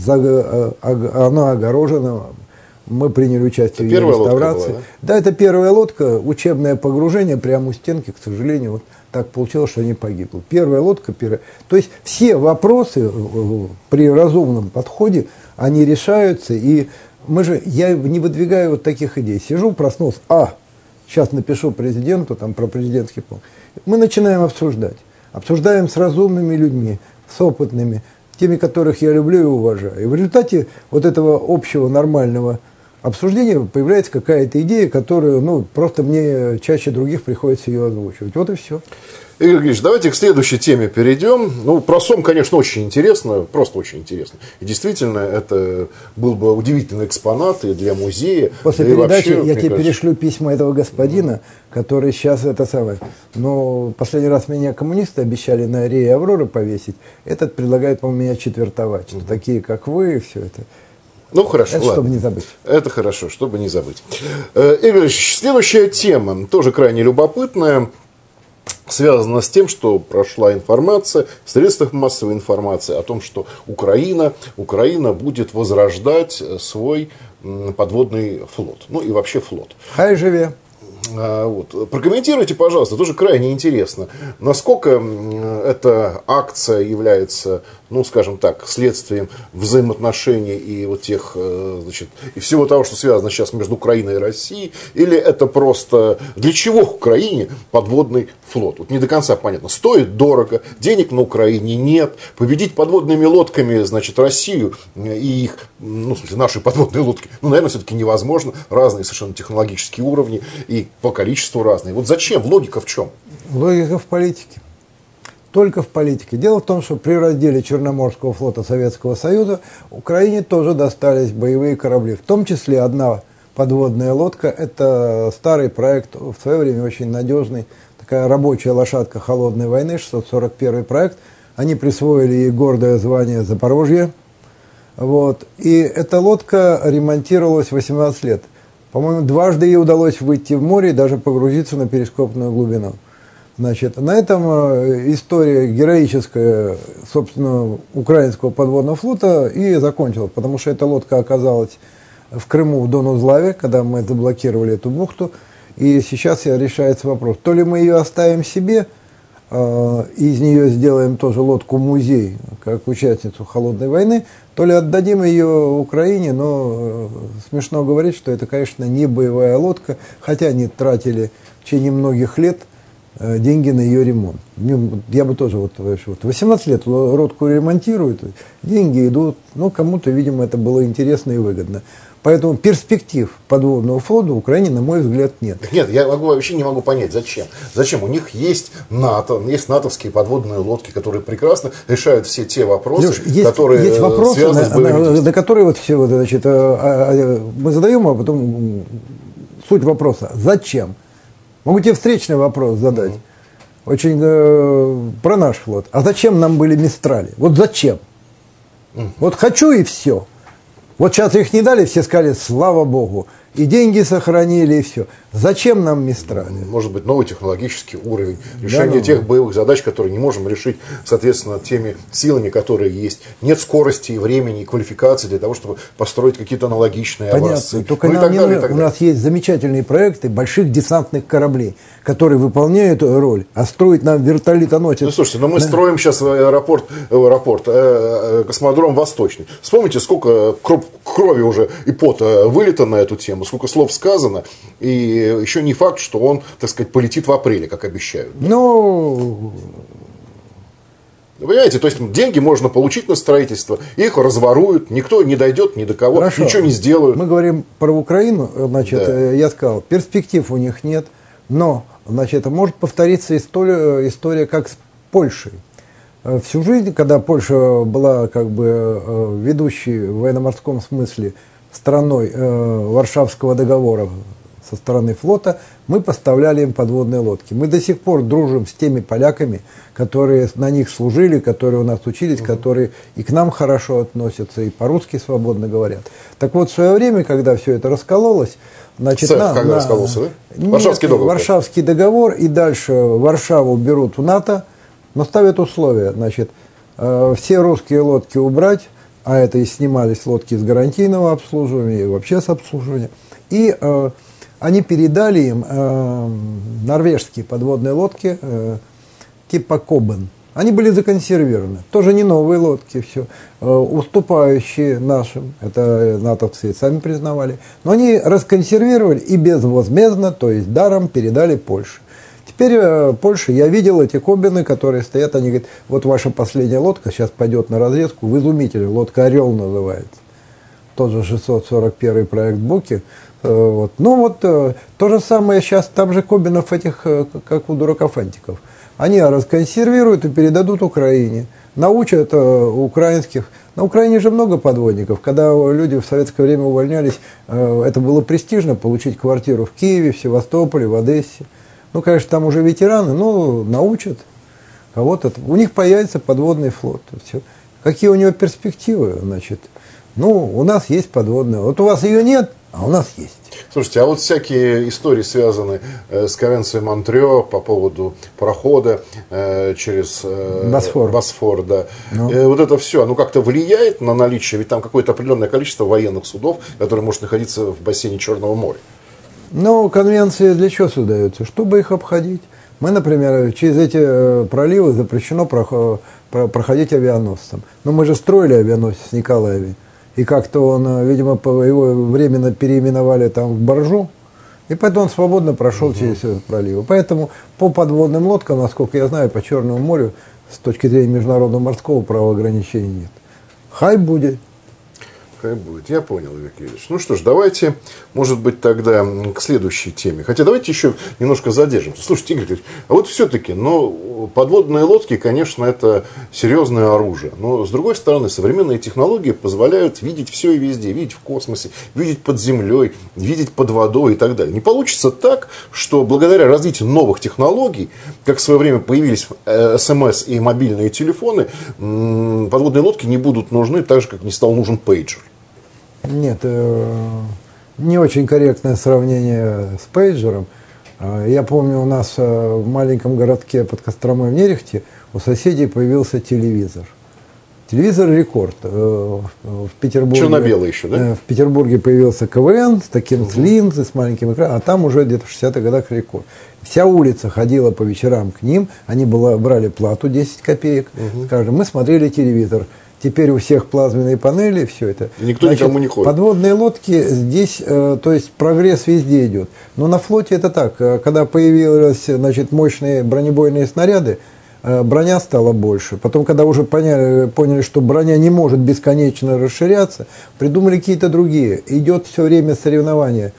Она огорожена. Мы приняли участие
это
в ее реставрации.
Была, да?
да, это первая лодка, учебное погружение прямо у стенки, к сожалению, вот так получилось, что они погибли. Первая лодка, первая. То есть все вопросы при разумном подходе, они решаются. И мы же, я не выдвигаю вот таких идей. Сижу, проснулся, а, сейчас напишу президенту там, про президентский полк. Мы начинаем обсуждать. Обсуждаем с разумными людьми, с опытными, теми, которых я люблю и уважаю. И в результате вот этого общего нормального обсуждения появляется какая-то идея, которую ну, просто мне чаще других приходится ее озвучивать. Вот и все.
Игорь Григорьевич, давайте к следующей теме перейдем. Ну, про СОМ, конечно, очень интересно, просто очень интересно. И действительно, это был бы удивительный экспонат и для музея.
После да передачи вообще, я тебе кажется... перешлю письма этого господина, mm-hmm. который сейчас это самое. Но последний раз меня коммунисты обещали на Рее Авроры повесить. Этот предлагает, по-моему, меня четвертовать. Mm-hmm. Что такие, как вы, все это.
Ну, хорошо,
это
ладно.
Чтобы не забыть.
Это хорошо, чтобы не забыть. Игорь Григорьевич, следующая тема, тоже крайне любопытная. Связано с тем, что прошла информация в средствах массовой информации о том, что Украина, Украина будет возрождать свой подводный флот. Ну и вообще флот.
Хай живе.
Вот. Прокомментируйте, пожалуйста, тоже крайне интересно, насколько эта акция является, ну, скажем так, следствием взаимоотношений и вот тех, значит, и всего того, что связано сейчас между Украиной и Россией, или это просто для чего Украине подводный флот? Вот не до конца понятно. Стоит дорого, денег на Украине нет, победить подводными лодками, значит, Россию и их, ну, в смысле, наши подводные лодки, ну, наверное, все-таки невозможно, разные совершенно технологические уровни и по количеству разные. Вот зачем? Логика в чем?
Логика в политике. Только в политике. Дело в том, что при разделе Черноморского флота Советского Союза Украине тоже достались боевые корабли. В том числе одна подводная лодка. Это старый проект, в свое время очень надежный. Такая рабочая лошадка холодной войны, шестьсот сорок первый проект. Они присвоили ей гордое звание «Запорожье». Вот. И эта лодка ремонтировалась восемнадцать лет. По-моему, дважды ей удалось выйти в море и даже погрузиться на перископную глубину. Значит, на этом история героическая, собственно, украинского подводного флота и закончилась, потому что эта лодка оказалась в Крыму, в Донузлаве, когда мы заблокировали эту бухту. И сейчас решается вопрос, то ли мы ее оставим себе, э, и из нее сделаем тоже лодку-музей, как участницу холодной войны, то ли отдадим ее Украине, но э, смешно говорить, что это, конечно, не боевая лодка, хотя они тратили в течение многих лет э, деньги на ее ремонт. Я бы тоже, вот, вот восемнадцать лет лодку ремонтируют, деньги идут, ну, кому-то, видимо, это было интересно и выгодно. Поэтому перспектив подводного флота в Украине, на мой взгляд, нет.
Нет, я могу, вообще не могу понять, зачем. Зачем? У них есть НАТО, есть натовские подводные лодки, которые прекрасно решают все те вопросы,
Леш, есть,
которые
есть вопросы,
связаны
на,
с боевыми действиями.
На которые вот все, вот, значит, мы задаем, а потом суть вопроса. Зачем? Могу тебе встречный вопрос задать. Mm-hmm. Очень э, про наш флот. А зачем нам были Мистрали? Вот зачем? Mm-hmm. Вот хочу и все. Вот сейчас их не дали, все сказали, слава богу. И деньги сохранили, и все. Зачем нам Мистрали?
Может быть, новый технологический уровень, решение да, тех
да.
боевых задач, которые не можем решить, соответственно, теми силами, которые есть. Нет скорости и времени, и квалификации для того, чтобы построить какие-то аналогичные
Понятно.
образцы.
Только
ну,
нам не далее, у нас есть замечательные проекты больших десантных кораблей, которые выполняют роль, а строить нам вертолетоносец.
Ну, слушайте, но мы
да.
строим сейчас аэропорт, аэропорт э, космодром Восточный. Вспомните, сколько крови уже и пота вылито на эту тему, сколько слов сказано, и еще не факт, что он, так сказать, полетит в апреле, как обещают.
Ну,
вы понимаете, то есть деньги можно получить на строительство, их разворуют, никто не дойдет ни до кого,
хорошо.
Ничего не сделают.
Мы говорим про Украину, значит,
да.
я сказал, перспектив у них нет, но, значит, может повториться история, история как с Польшей. Всю жизнь, когда Польша была как бы ведущей в военно-морском смысле страной Варшавского договора со стороны флота, мы поставляли им подводные лодки. Мы до сих пор дружим с теми поляками, которые на них служили, которые у нас учились, которые и к нам хорошо относятся, и по-русски свободно говорят. Так вот, в свое время, когда все это раскололось, значит,
Цех,
на,
когда
на,
раскололся, да?
Нет,
Варшавский договор.
Варшавский договор, и дальше Варшаву берут в НАТО, но ставят условия, значит, э, все русские лодки убрать, а это и снимались лодки с гарантийного обслуживания, и вообще с обслуживания, и э, они передали им э, норвежские подводные лодки э, типа Кобен. Они были законсервированы. Тоже не новые лодки, все. Э, уступающие нашим. Это натовцы сами признавали. Но они расконсервировали и безвозмездно, то есть даром, передали Польше. Теперь э, Польша, я видел эти Кобены, которые стоят, они говорят, вот ваша последняя лодка сейчас пойдет на разведку в изумитель. Лодка «Орел» называется. Тот же шестьсот сорок первый проект Буки. Вот. Ну вот э, то же самое сейчас, там же Кобинов этих, э, как у дуракофантиков. Они расконсервируют и передадут Украине. Научат э, украинских. На Украине же много подводников. Когда люди в советское время увольнялись, э, это было престижно получить квартиру в Киеве, в Севастополе, в Одессе. Ну, конечно, там уже ветераны, но научат кого-то. У них появится подводный флот. Все. Какие у него перспективы, значит? Ну, у нас есть подводная. Вот у вас ее нет, а у нас есть.
Слушайте, а вот всякие истории, связанные с конвенцией Монтрео по поводу прохода э, через э,
Босфор,
Босфор да.
ну.
э, вот это все, оно как-то влияет на наличие, ведь там какое-то определенное количество военных судов, которые может находиться в бассейне Черного моря.
Но конвенции для чего создаются? Чтобы их обходить. Мы, например, через эти проливы запрещено проходить авианосцам. Но мы же строили авианосец Николаеве. И как-то он, видимо, его временно переименовали там в баржу. И поэтому он свободно прошел угу. через этот пролив. Поэтому по подводным лодкам, насколько я знаю, по Черному морю, с точки зрения международного морского права ограничений нет. Хай будет.
Хай будет. Я понял, Игорь Кириллович. Ну что ж, давайте, может быть, тогда к следующей теме. Хотя давайте еще немножко задержимся. Слушайте, Игорь Кириллович, а вот все-таки, ну, подводные лодки, конечно, это серьезное оружие. Но, с другой стороны, современные технологии позволяют видеть все и везде. Видеть в космосе, видеть под землей, видеть под водой и так далее. Не получится так, что благодаря развитию новых технологий, как в свое время появились эс эм эс и мобильные телефоны, подводные лодки не будут нужны так же, как не стал нужен пейджер.
Нет, не очень корректное сравнение с пейджером. Я помню, у нас в маленьком городке под Костромой в Нерехте у соседей появился телевизор. Телевизор рекорд. В Петербурге,
черно-белый еще, да?
В Петербурге появился ка вэ эн с таким угу. с линзой, с маленьким экраном, а там уже где-то в шестидесятых годах рекорд. Вся улица ходила по вечерам к ним, они было, брали плату десять копеек, угу. скажем, мы смотрели телевизор. Теперь у всех плазменные панели, все это.
И никто Значит, никому не ходит.
Подводные лодки здесь, э, то есть прогресс везде идет. Но на флоте это так. Когда появились, значит, мощные бронебойные снаряды, э, броня стала больше. Потом, когда уже поняли, поняли, что броня не может бесконечно расширяться, придумали какие-то другие. Идет все время соревнование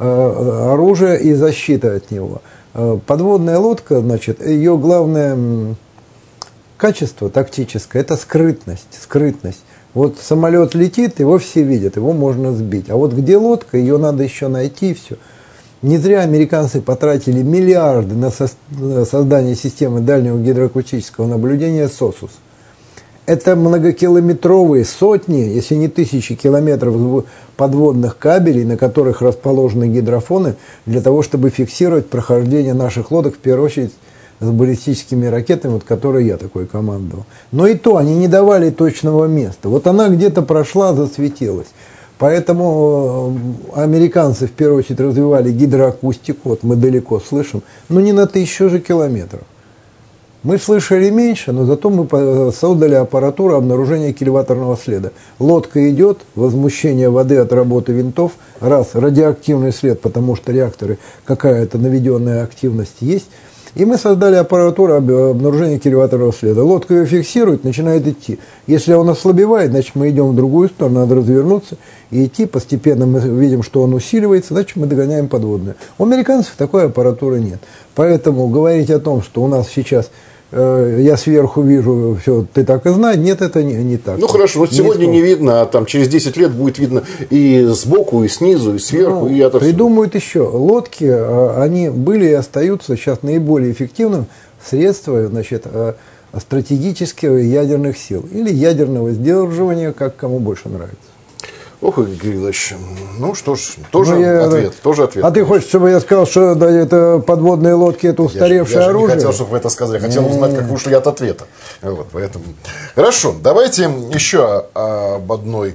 э, оружия и защита от него. Э, подводная лодка, значит, ее главное... Качество тактическое – это скрытность, скрытность. Вот самолет летит, его все видят, его можно сбить. А вот где лодка, ее надо еще найти, и все. Не зря американцы потратили миллиарды на создание системы дальнего гидроакустического наблюдения сосус. Это многокилометровые, сотни, если не тысячи километров подводных кабелей, на которых расположены гидрофоны, для того, чтобы фиксировать прохождение наших лодок, в первую очередь, с баллистическими ракетами, вот, которые я такой командовал. Но и то, они не давали точного места. Вот она где-то прошла, засветилась. Поэтому американцы в первую очередь развивали гидроакустику, вот мы далеко слышим, но не на тысячу же километров. Мы слышали меньше, но зато мы создали аппаратуру обнаружения кильваторного следа. Лодка идет, возмущение воды от работы винтов, раз, радиоактивный след, потому что реакторы, какая-то наведенная активность есть. И мы создали аппаратуру обнаружения кильваторного следа. Лодка ее фиксирует, начинает идти. Если он ослабевает, значит мы идем в другую сторону, надо развернуться и идти. Постепенно мы видим, что он усиливается, значит мы догоняем подводную. У американцев такой аппаратуры нет. Поэтому говорить о том, что у нас сейчас э, я сверху вижу, все, ты так и знай, нет, это не, не так.
Ну хорошо, вот сегодня не видно, а там через десять лет будет видно и сбоку, и снизу, и сверху, ну, и отовсюду.
Придумают еще. Лодки, они были и остаются сейчас наиболее эффективным средством, значит, стратегических ядерных сил или ядерного сдерживания, как кому больше нравится.
Ох, Игорь Кириллович, ну что ж, тоже
ну, я,
ответ, тоже ответ.
А ты хочешь, чтобы я сказал, что да, это подводные лодки, это устаревшее
я же, я
оружие?
Я не хотел, чтобы вы это сказали, я хотел узнать, как вы ушли от ответа. Вот, поэтому. Хорошо, давайте еще об одной,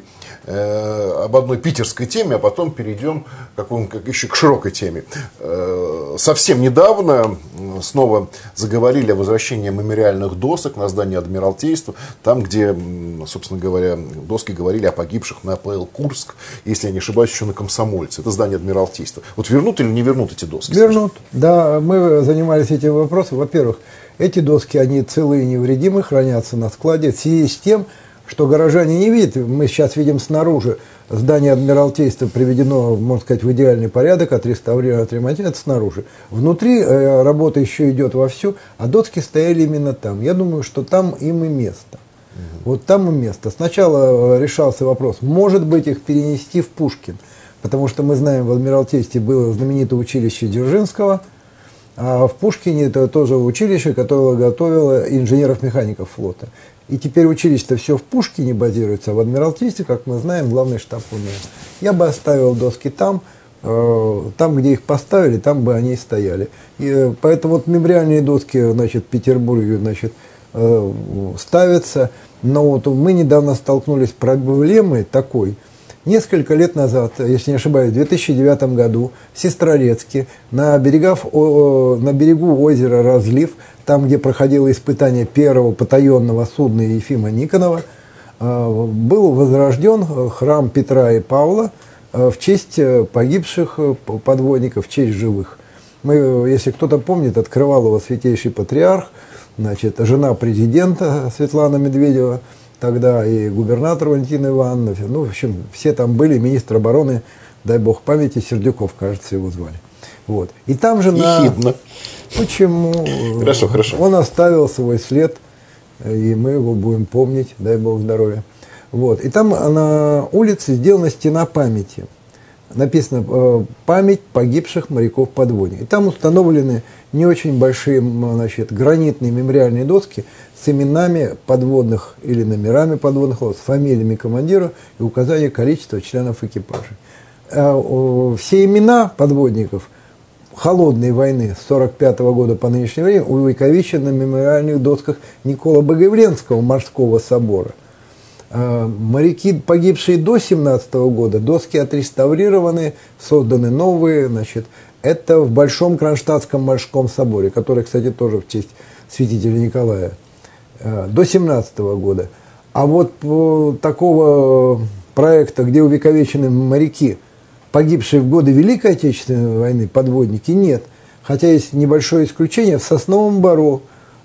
э, об одной питерской теме, а потом перейдем к, как еще к широкой теме. Э, совсем недавно снова заговорили о возвращении мемориальных досок на здании Адмиралтейства, там, где, собственно говоря, доски говорили о погибших на АПЛ Курск, если я не ошибаюсь, еще на Комсомольце. Это здание Адмиралтейства. Вот вернут или не вернут эти доски?
Вернут. Да, мы занимались этим вопросом. Во-первых, эти доски, они целые и невредимы, хранятся на складе в связи с тем, что горожане не видят. Мы сейчас видим снаружи, здание Адмиралтейства приведено, можно сказать, в идеальный порядок, отреставрировано, отремонтировано снаружи. Внутри э, работа еще идет вовсю, а доски стояли именно там. Я думаю, что там им и место. Угу. Вот там и место. Сначала решался вопрос, может быть, их перенести в Пушкин, потому что мы знаем, в Адмиралтействе было знаменитое училище Дзержинского, а в Пушкине это тоже училище, которое готовило инженеров-механиков флота. И теперь училище-то все в Пушкине базируется, а в Адмиралтействе, как мы знаем, главный штаб у меня. Я бы оставил доски там, э, там, где их поставили, там бы они и стояли. И, э, поэтому вот мемориальные доски, значит, в Петербурге, значит, э, ставятся. Но вот мы недавно столкнулись с проблемой такой. Несколько лет назад, если не ошибаюсь, в две тысячи девятом году в Сестрорецке на, берегах, на берегу озера Разлив, там, где проходило испытание первого потаенного судна Ефима Никонова, был возрожден храм Петра и Павла в честь погибших подводников, в честь живых. Мы, если кто-то помнит, открывал его святейший патриарх, значит, жена президента Светлана Медведева, тогда и губернатор Валентина Ивановна, ну, в общем, все там были, министр обороны, дай бог памяти, Сердюков, кажется, его звали. Вот. И там же на...
Ехидно.
Почему?
Хорошо, хорошо.
Он оставил свой след, и мы его будем помнить, дай бог здоровья. Вот. И там на улице сделана стена памяти. Написано «Память погибших моряков-подводников». И там установлены не очень большие, значит, гранитные мемориальные доски с именами подводных или номерами подводных лодок, с фамилиями командира и указанием количества членов экипажа. Все имена подводников холодной войны с сорок пятого года по нынешнее время увековечены на мемориальных досках Никола Богоявленского морского собора. Моряки, погибшие до семнадцатого года, доски отреставрированы, созданы новые. Значит, это в Большом Кронштадтском морском соборе, который, кстати, тоже в честь святителя Николая, до семнадцатого года. А вот по такого проекта, где увековечены моряки, погибшие в годы Великой Отечественной войны, подводники, нет. Хотя есть небольшое исключение. В Сосновом Бору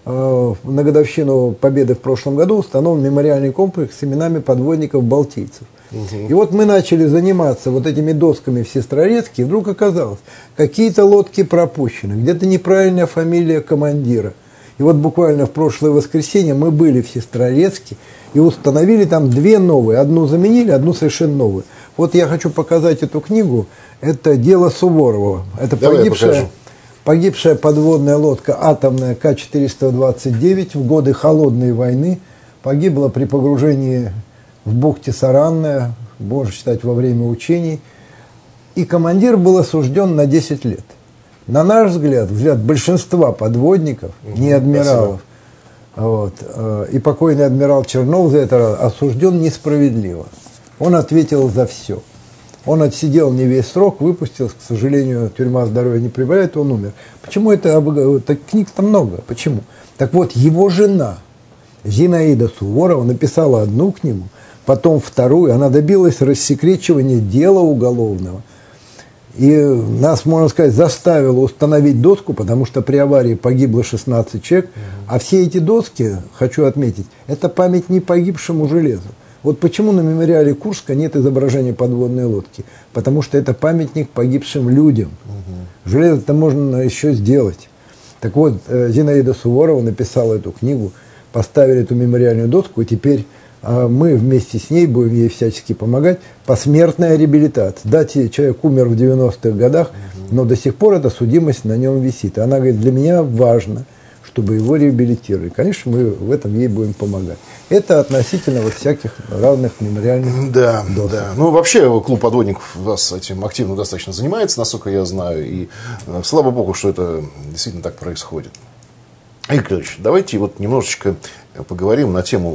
на годовщину победы в прошлом году установлен мемориальный комплекс с именами подводников-балтийцев. Угу. И вот мы начали заниматься вот этими досками в Сестрорецке, и вдруг оказалось, какие-то лодки пропущены, где-то неправильная фамилия командира. И вот буквально в прошлое воскресенье мы были в Сестрорецке и установили там две новые. Одну заменили, одну совершенно новую. Вот я хочу показать эту книгу. Это «Дело Суворова». Это погибшая... Погибшая подводная лодка атомная К четыреста двадцать девять в годы Холодной войны погибла при погружении в бухте Саранная, можно считать, во время учений. И командир был осужден на десять лет. На наш взгляд, взгляд большинства подводников, не адмиралов, вот, и покойный адмирал Чернов за это осужден несправедливо. Он ответил за все. Он отсидел не весь срок, выпустился, к сожалению, тюрьма здоровья не прибавляет, он умер. Почему это? Так книг-то много. Почему? Так вот, его жена, Зинаида Суворова, написала одну книгу, потом вторую. Она добилась рассекречивания дела уголовного. И нас, можно сказать, заставила установить доску, потому что при аварии погибло шестнадцать человек. А все эти доски, хочу отметить, это память не погибшему железу. Вот почему на мемориале Курска нет изображения подводной лодки? Потому что это памятник погибшим людям. Угу. Железо-то можно еще сделать. Так вот, Зинаида Суворова написала эту книгу, поставили эту мемориальную доску, и теперь мы вместе с ней будем ей всячески помогать. Посмертная реабилитация. Да, человек умер в девяностых годах, угу. но до сих пор эта судимость на нем висит. И она говорит, для меня важно, чтобы его реабилитировали. Конечно, мы в этом ей будем помогать. Это относительно вот всяких разных мемориальных
да,
досок.
Да. Ну, вообще, клуб подводников у вас этим активно достаточно занимается, насколько я знаю. И э, слава богу, что это действительно так происходит. Игорь Ильич, давайте вот немножечко поговорим на тему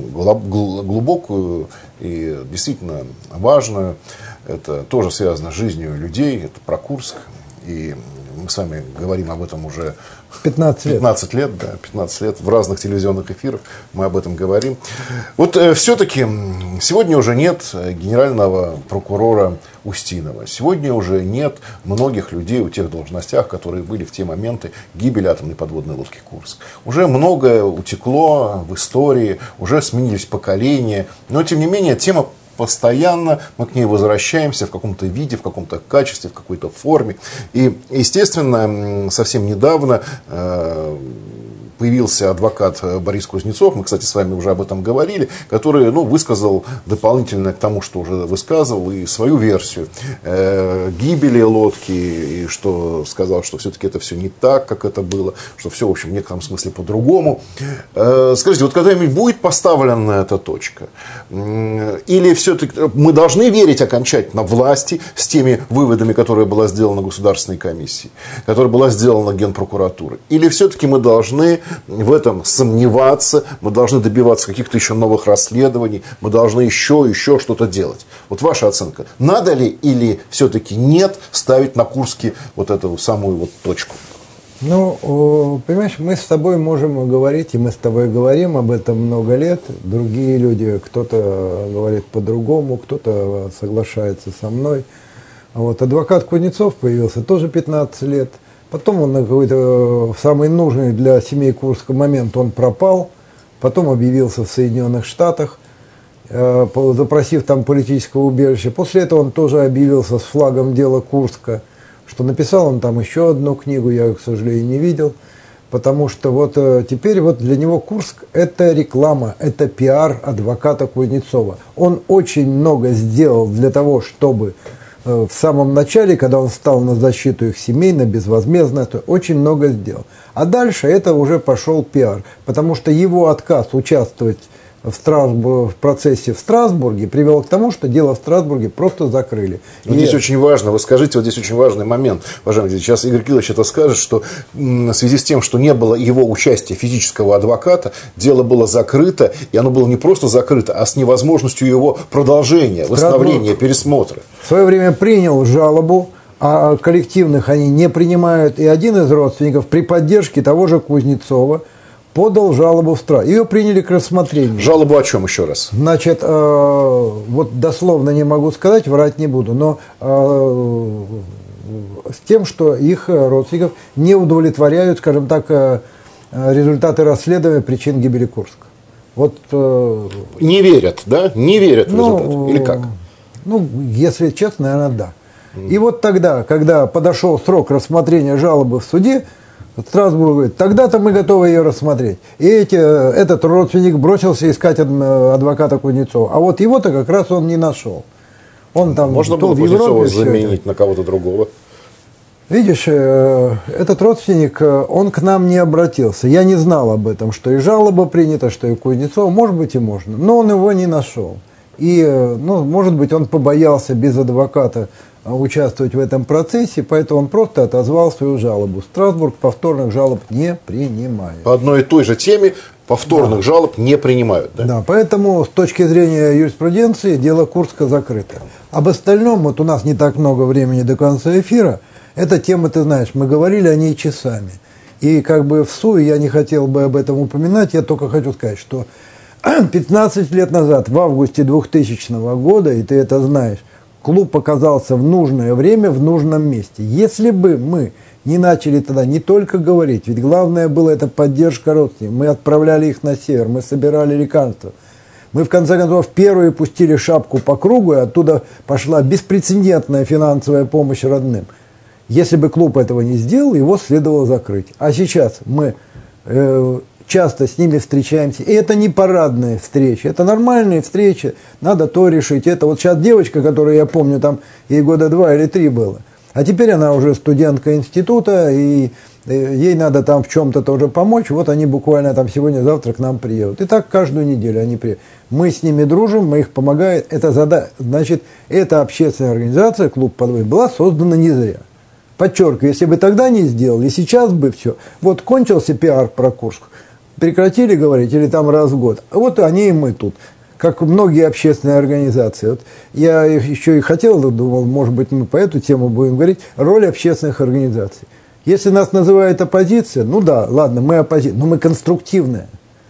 глубокую и действительно важную. Это тоже связано с жизнью людей. Это про Курск. И мы с вами говорим об этом уже
пятнадцать лет.
пятнадцать лет, да, пятнадцать лет в разных телевизионных эфирах мы об этом говорим. Вот э, все-таки сегодня уже нет генерального прокурора Устинова. Сегодня уже нет многих людей в тех должностях, которые были в те моменты гибели атомной подводной лодки Курск. Уже многое утекло в истории, уже сменились поколения, но тем не менее тема постоянно, мы к ней возвращаемся в каком-то виде, в каком-то качестве, в какой-то форме. И, естественно, совсем недавно э, появился адвокат Борис Кузнецов, мы, кстати, с вами уже об этом говорили, который ну, высказал дополнительно к тому, что уже высказывал, и свою версию э, гибели лодки, и что сказал, что все-таки это все не так, как это было, что все, в общем, в некотором смысле по-другому. Э, скажите, вот когда-нибудь будет поставлена эта точка? Или все-таки мы должны верить окончательно власти с теми выводами, которые была сделана Государственной комиссией, которая была сделана Генпрокуратурой? Или все-таки мы должны в этом сомневаться, мы должны добиваться каких-то еще новых расследований, мы должны еще, еще что-то делать. Вот ваша оценка. Надо ли или все-таки нет ставить на Курске вот эту самую вот точку?
Ну, понимаешь, мы с тобой можем говорить, и мы с тобой говорим об этом много лет. Другие люди, кто-то говорит по-другому, кто-то соглашается со мной. Вот, адвокат Кузнецов появился тоже пятнадцать лет. Потом он на какой-то самый нужный для семей Курска момент он пропал. Потом объявился в Соединенных Штатах, запросив там политического убежища. После этого он тоже объявился с флагом дела Курска. Что написал он там еще одну книгу, я ее, к сожалению, не видел. Потому что вот теперь вот для него Курск – это реклама, это пиар адвоката Кузнецова. Он очень много сделал для того, чтобы в самом начале, когда он встал на защиту их семей, на безвозмездное, то очень много сделал. А дальше это уже пошел пиар, потому что его отказ участвовать в, Страсбур... в процессе в Страсбурге привел к тому, что дело в Страсбурге просто закрыли.
Вот и... Здесь очень важно, вы скажите, вот здесь очень важный момент, уважаемый, сейчас Игорь Кириллович это скажет, что в связи с тем, что не было его участия физического адвоката, дело было закрыто, и оно было не просто закрыто, а с невозможностью его продолжения, восстановления, пересмотра.
В свое время принял жалобу, а коллективных они не принимают, и один из родственников при поддержке того же Кузнецова подал жалобу в Страсбург. Ее приняли к рассмотрению.
Жалобу о чем еще раз?
Значит, э, вот дословно не могу сказать, врать не буду, но э, с тем, что их родственников не удовлетворяют, скажем так, э, результаты расследования причин гибели Курска. Вот, э,
не верят, да? Не верят в
ну,
результат? Или как?
Ну, если честно, наверное, да. Mm. И вот тогда, когда подошел срок рассмотрения жалобы в суде, Страсбург говорит, тогда-то мы готовы ее рассмотреть. И эти, этот родственник бросился искать адвоката Кузнецова. А вот его-то как раз он не нашел. Он там
Можно было Кузнецова заменить на кого-то другого?
Видишь, этот родственник, он к нам не обратился. Я не знал об этом, что и жалоба принята, что и Кузнецова. Может быть, и можно. Но он его не нашел. И, ну, может быть, он побоялся без адвоката участвовать в этом процессе, поэтому он просто отозвал свою жалобу. Страсбург повторных жалоб не принимает.
По одной и той же теме повторных да. жалоб не принимают. Да?
Да, поэтому с точки зрения юриспруденции дело Курска закрыто. Об остальном, вот у нас не так много времени до конца эфира, эта тема, ты знаешь, мы говорили о ней часами. И как бы всуе я не хотел бы об этом упоминать, я только хочу сказать, что пятнадцать лет назад, в августе двухтысячного года, и ты это знаешь, клуб оказался в нужное время, в нужном месте. Если бы мы не начали тогда не только говорить, ведь главное было это поддержка родственников, мы отправляли их на север, мы собирали лекарства. Мы в конце концов первые пустили шапку по кругу, и оттуда пошла беспрецедентная финансовая помощь родным. Если бы клуб этого не сделал, его следовало закрыть. А сейчас мы э, часто с ними встречаемся. И это не парадные встречи, это нормальные встречи. Надо то решить. Это вот сейчас девочка, которую я помню, там ей года два или три было. А теперь она уже студентка института, и ей надо там в чем-то тоже помочь. Вот они буквально там сегодня-завтра к нам приедут. И так каждую неделю они приедут. Мы с ними дружим, мы их помогаем. Это зада... Значит, эта общественная организация, клуб подвой, была создана не зря. Подчеркиваю, если бы тогда не сделали, сейчас бы все. Вот кончился пиар про Курск. Прекратили говорить, или там раз в год. Вот они и мы тут. Как многие общественные организации. Вот я еще и хотел, думал, может быть, мы по эту тему будем говорить. Роль общественных организаций. Если нас называют оппозиция, ну да, ладно, мы оппозиция, но мы конструктивная.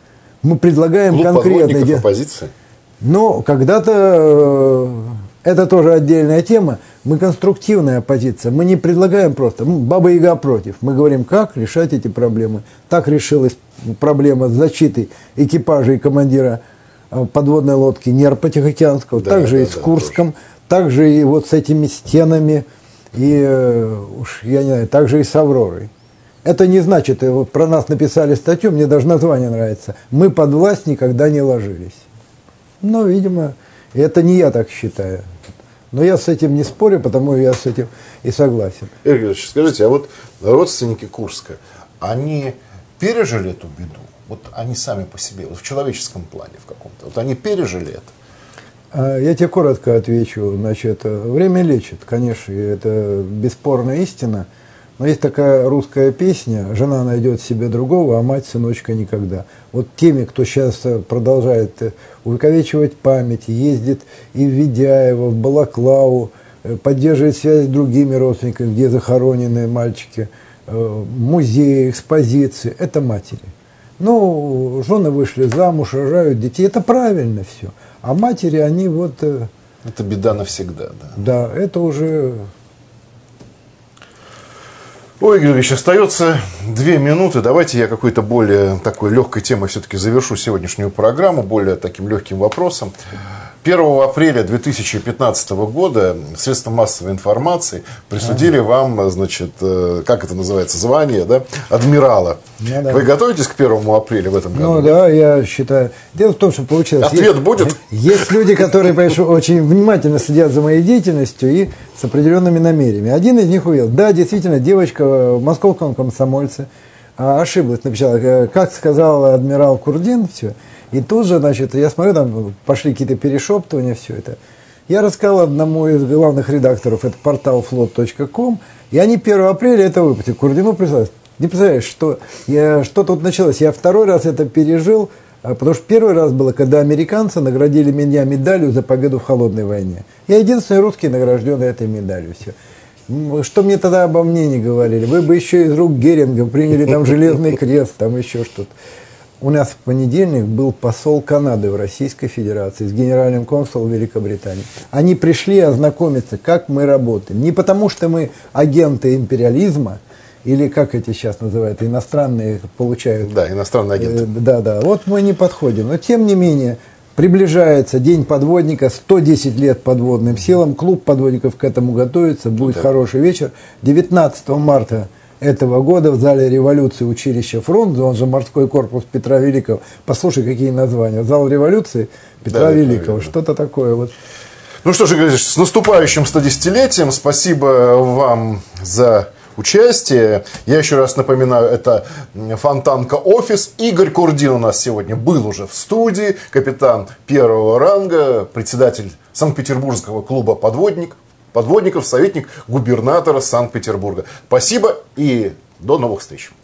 Мы предлагаем
клуб
конкретные...
Клуб оппозиции?
Но когда-то, это тоже отдельная тема, мы конструктивная оппозиция. Мы не предлагаем просто, Баба-Яга против. Мы говорим, как решать эти проблемы. Так решилась проблема с защитой экипажа и командира подводной лодки Нерпа-Тихоокеанского, да, также да, и с да, Курском, тоже. Также и вот с этими стенами, и уж я не знаю, также и с Авророй. Это не значит, вот про нас написали статью, мне даже название нравится. Мы под власть никогда не ложились. Но, видимо, это не я так считаю. Но я с этим не спорю, потому я с этим и согласен.
Игорь Ильич, скажите, а вот родственники Курска, они пережили эту беду? Вот они сами по себе, вот в человеческом плане в каком-то, вот они пережили это?
Я тебе коротко отвечу. Значит, время лечит, конечно, это бесспорная истина. Но есть такая русская песня: «Жена найдет себе другого, а мать сыночка никогда». Вот теми, кто сейчас продолжает увековечивать память, ездит и в Ведяево, в Балаклаву, поддерживает связь с другими родственниками, где захоронены мальчики, музеи, экспозиции, это матери. Ну, жены вышли замуж, рожают детей, это правильно все. А матери, они вот...
Это беда навсегда, да.
Да, это уже...
Ой, Игорь Ильич, остается две минуты. Давайте я какой-то более такой легкой темой все-таки завершу сегодняшнюю программу, более таким легким вопросом. первого апреля две тысячи пятнадцатого года средства массовой информации присудили ага. вам, значит, как это называется, звание, да, адмирала. Ну, да. Вы готовитесь к первому апреля в этом году?
Ну да, я считаю. Дело в том, что получилось.
Ответ
есть,
будет?
Есть люди, которые, конечно, очень внимательно следят за моей деятельностью и с определенными намерениями. Один из них увидел. Да, действительно, девочка в московском комсомольце ошиблась, написала, как сказал адмирал Курдин, все. И тут же, значит, я смотрю, там пошли какие-то перешептывания, все это. Я рассказал одному из главных редакторов, это портал флот точка ком, и они первого апреля это выпустили. Курдину прислали. Не представляешь, что, я, что тут началось. Я второй раз это пережил, потому что первый раз было, когда американцы наградили меня медалью за победу в холодной войне. Я единственный русский, награжденный этой медалью. Все. Что мне тогда обо мне не говорили? Вы бы еще из рук Геринга приняли там железный крест, там еще что-то. У нас в понедельник был посол Канады в Российской Федерации с генеральным консулом Великобритании. Они пришли ознакомиться, как мы работаем. Не потому, что мы агенты империализма, или как эти сейчас называют, иностранные получают.
Да, иностранные агенты.
Да, да, вот мы не подходим. Но тем не менее, приближается День подводника, сто десять лет подводным силам. Клуб подводников к этому готовится, будет да. хороший вечер. девятнадцатого марта этого года в зале революции училища Фрунзе, он же морской корпус Петра Великого. Послушай, какие названия. Зал революции Петра да, Великого. Что-то такое вот.
Ну что ж, Игорь Ильич, с наступающим стодесятилетием. Спасибо вам за участие. Я еще раз напоминаю, это Фонтанка Офис. Игорь Курдин у нас сегодня был уже в студии. Капитан первого ранга, председатель Санкт-Петербургского клуба «Подводник». Подводников, советник губернатора Санкт-Петербурга. Спасибо и до новых встреч.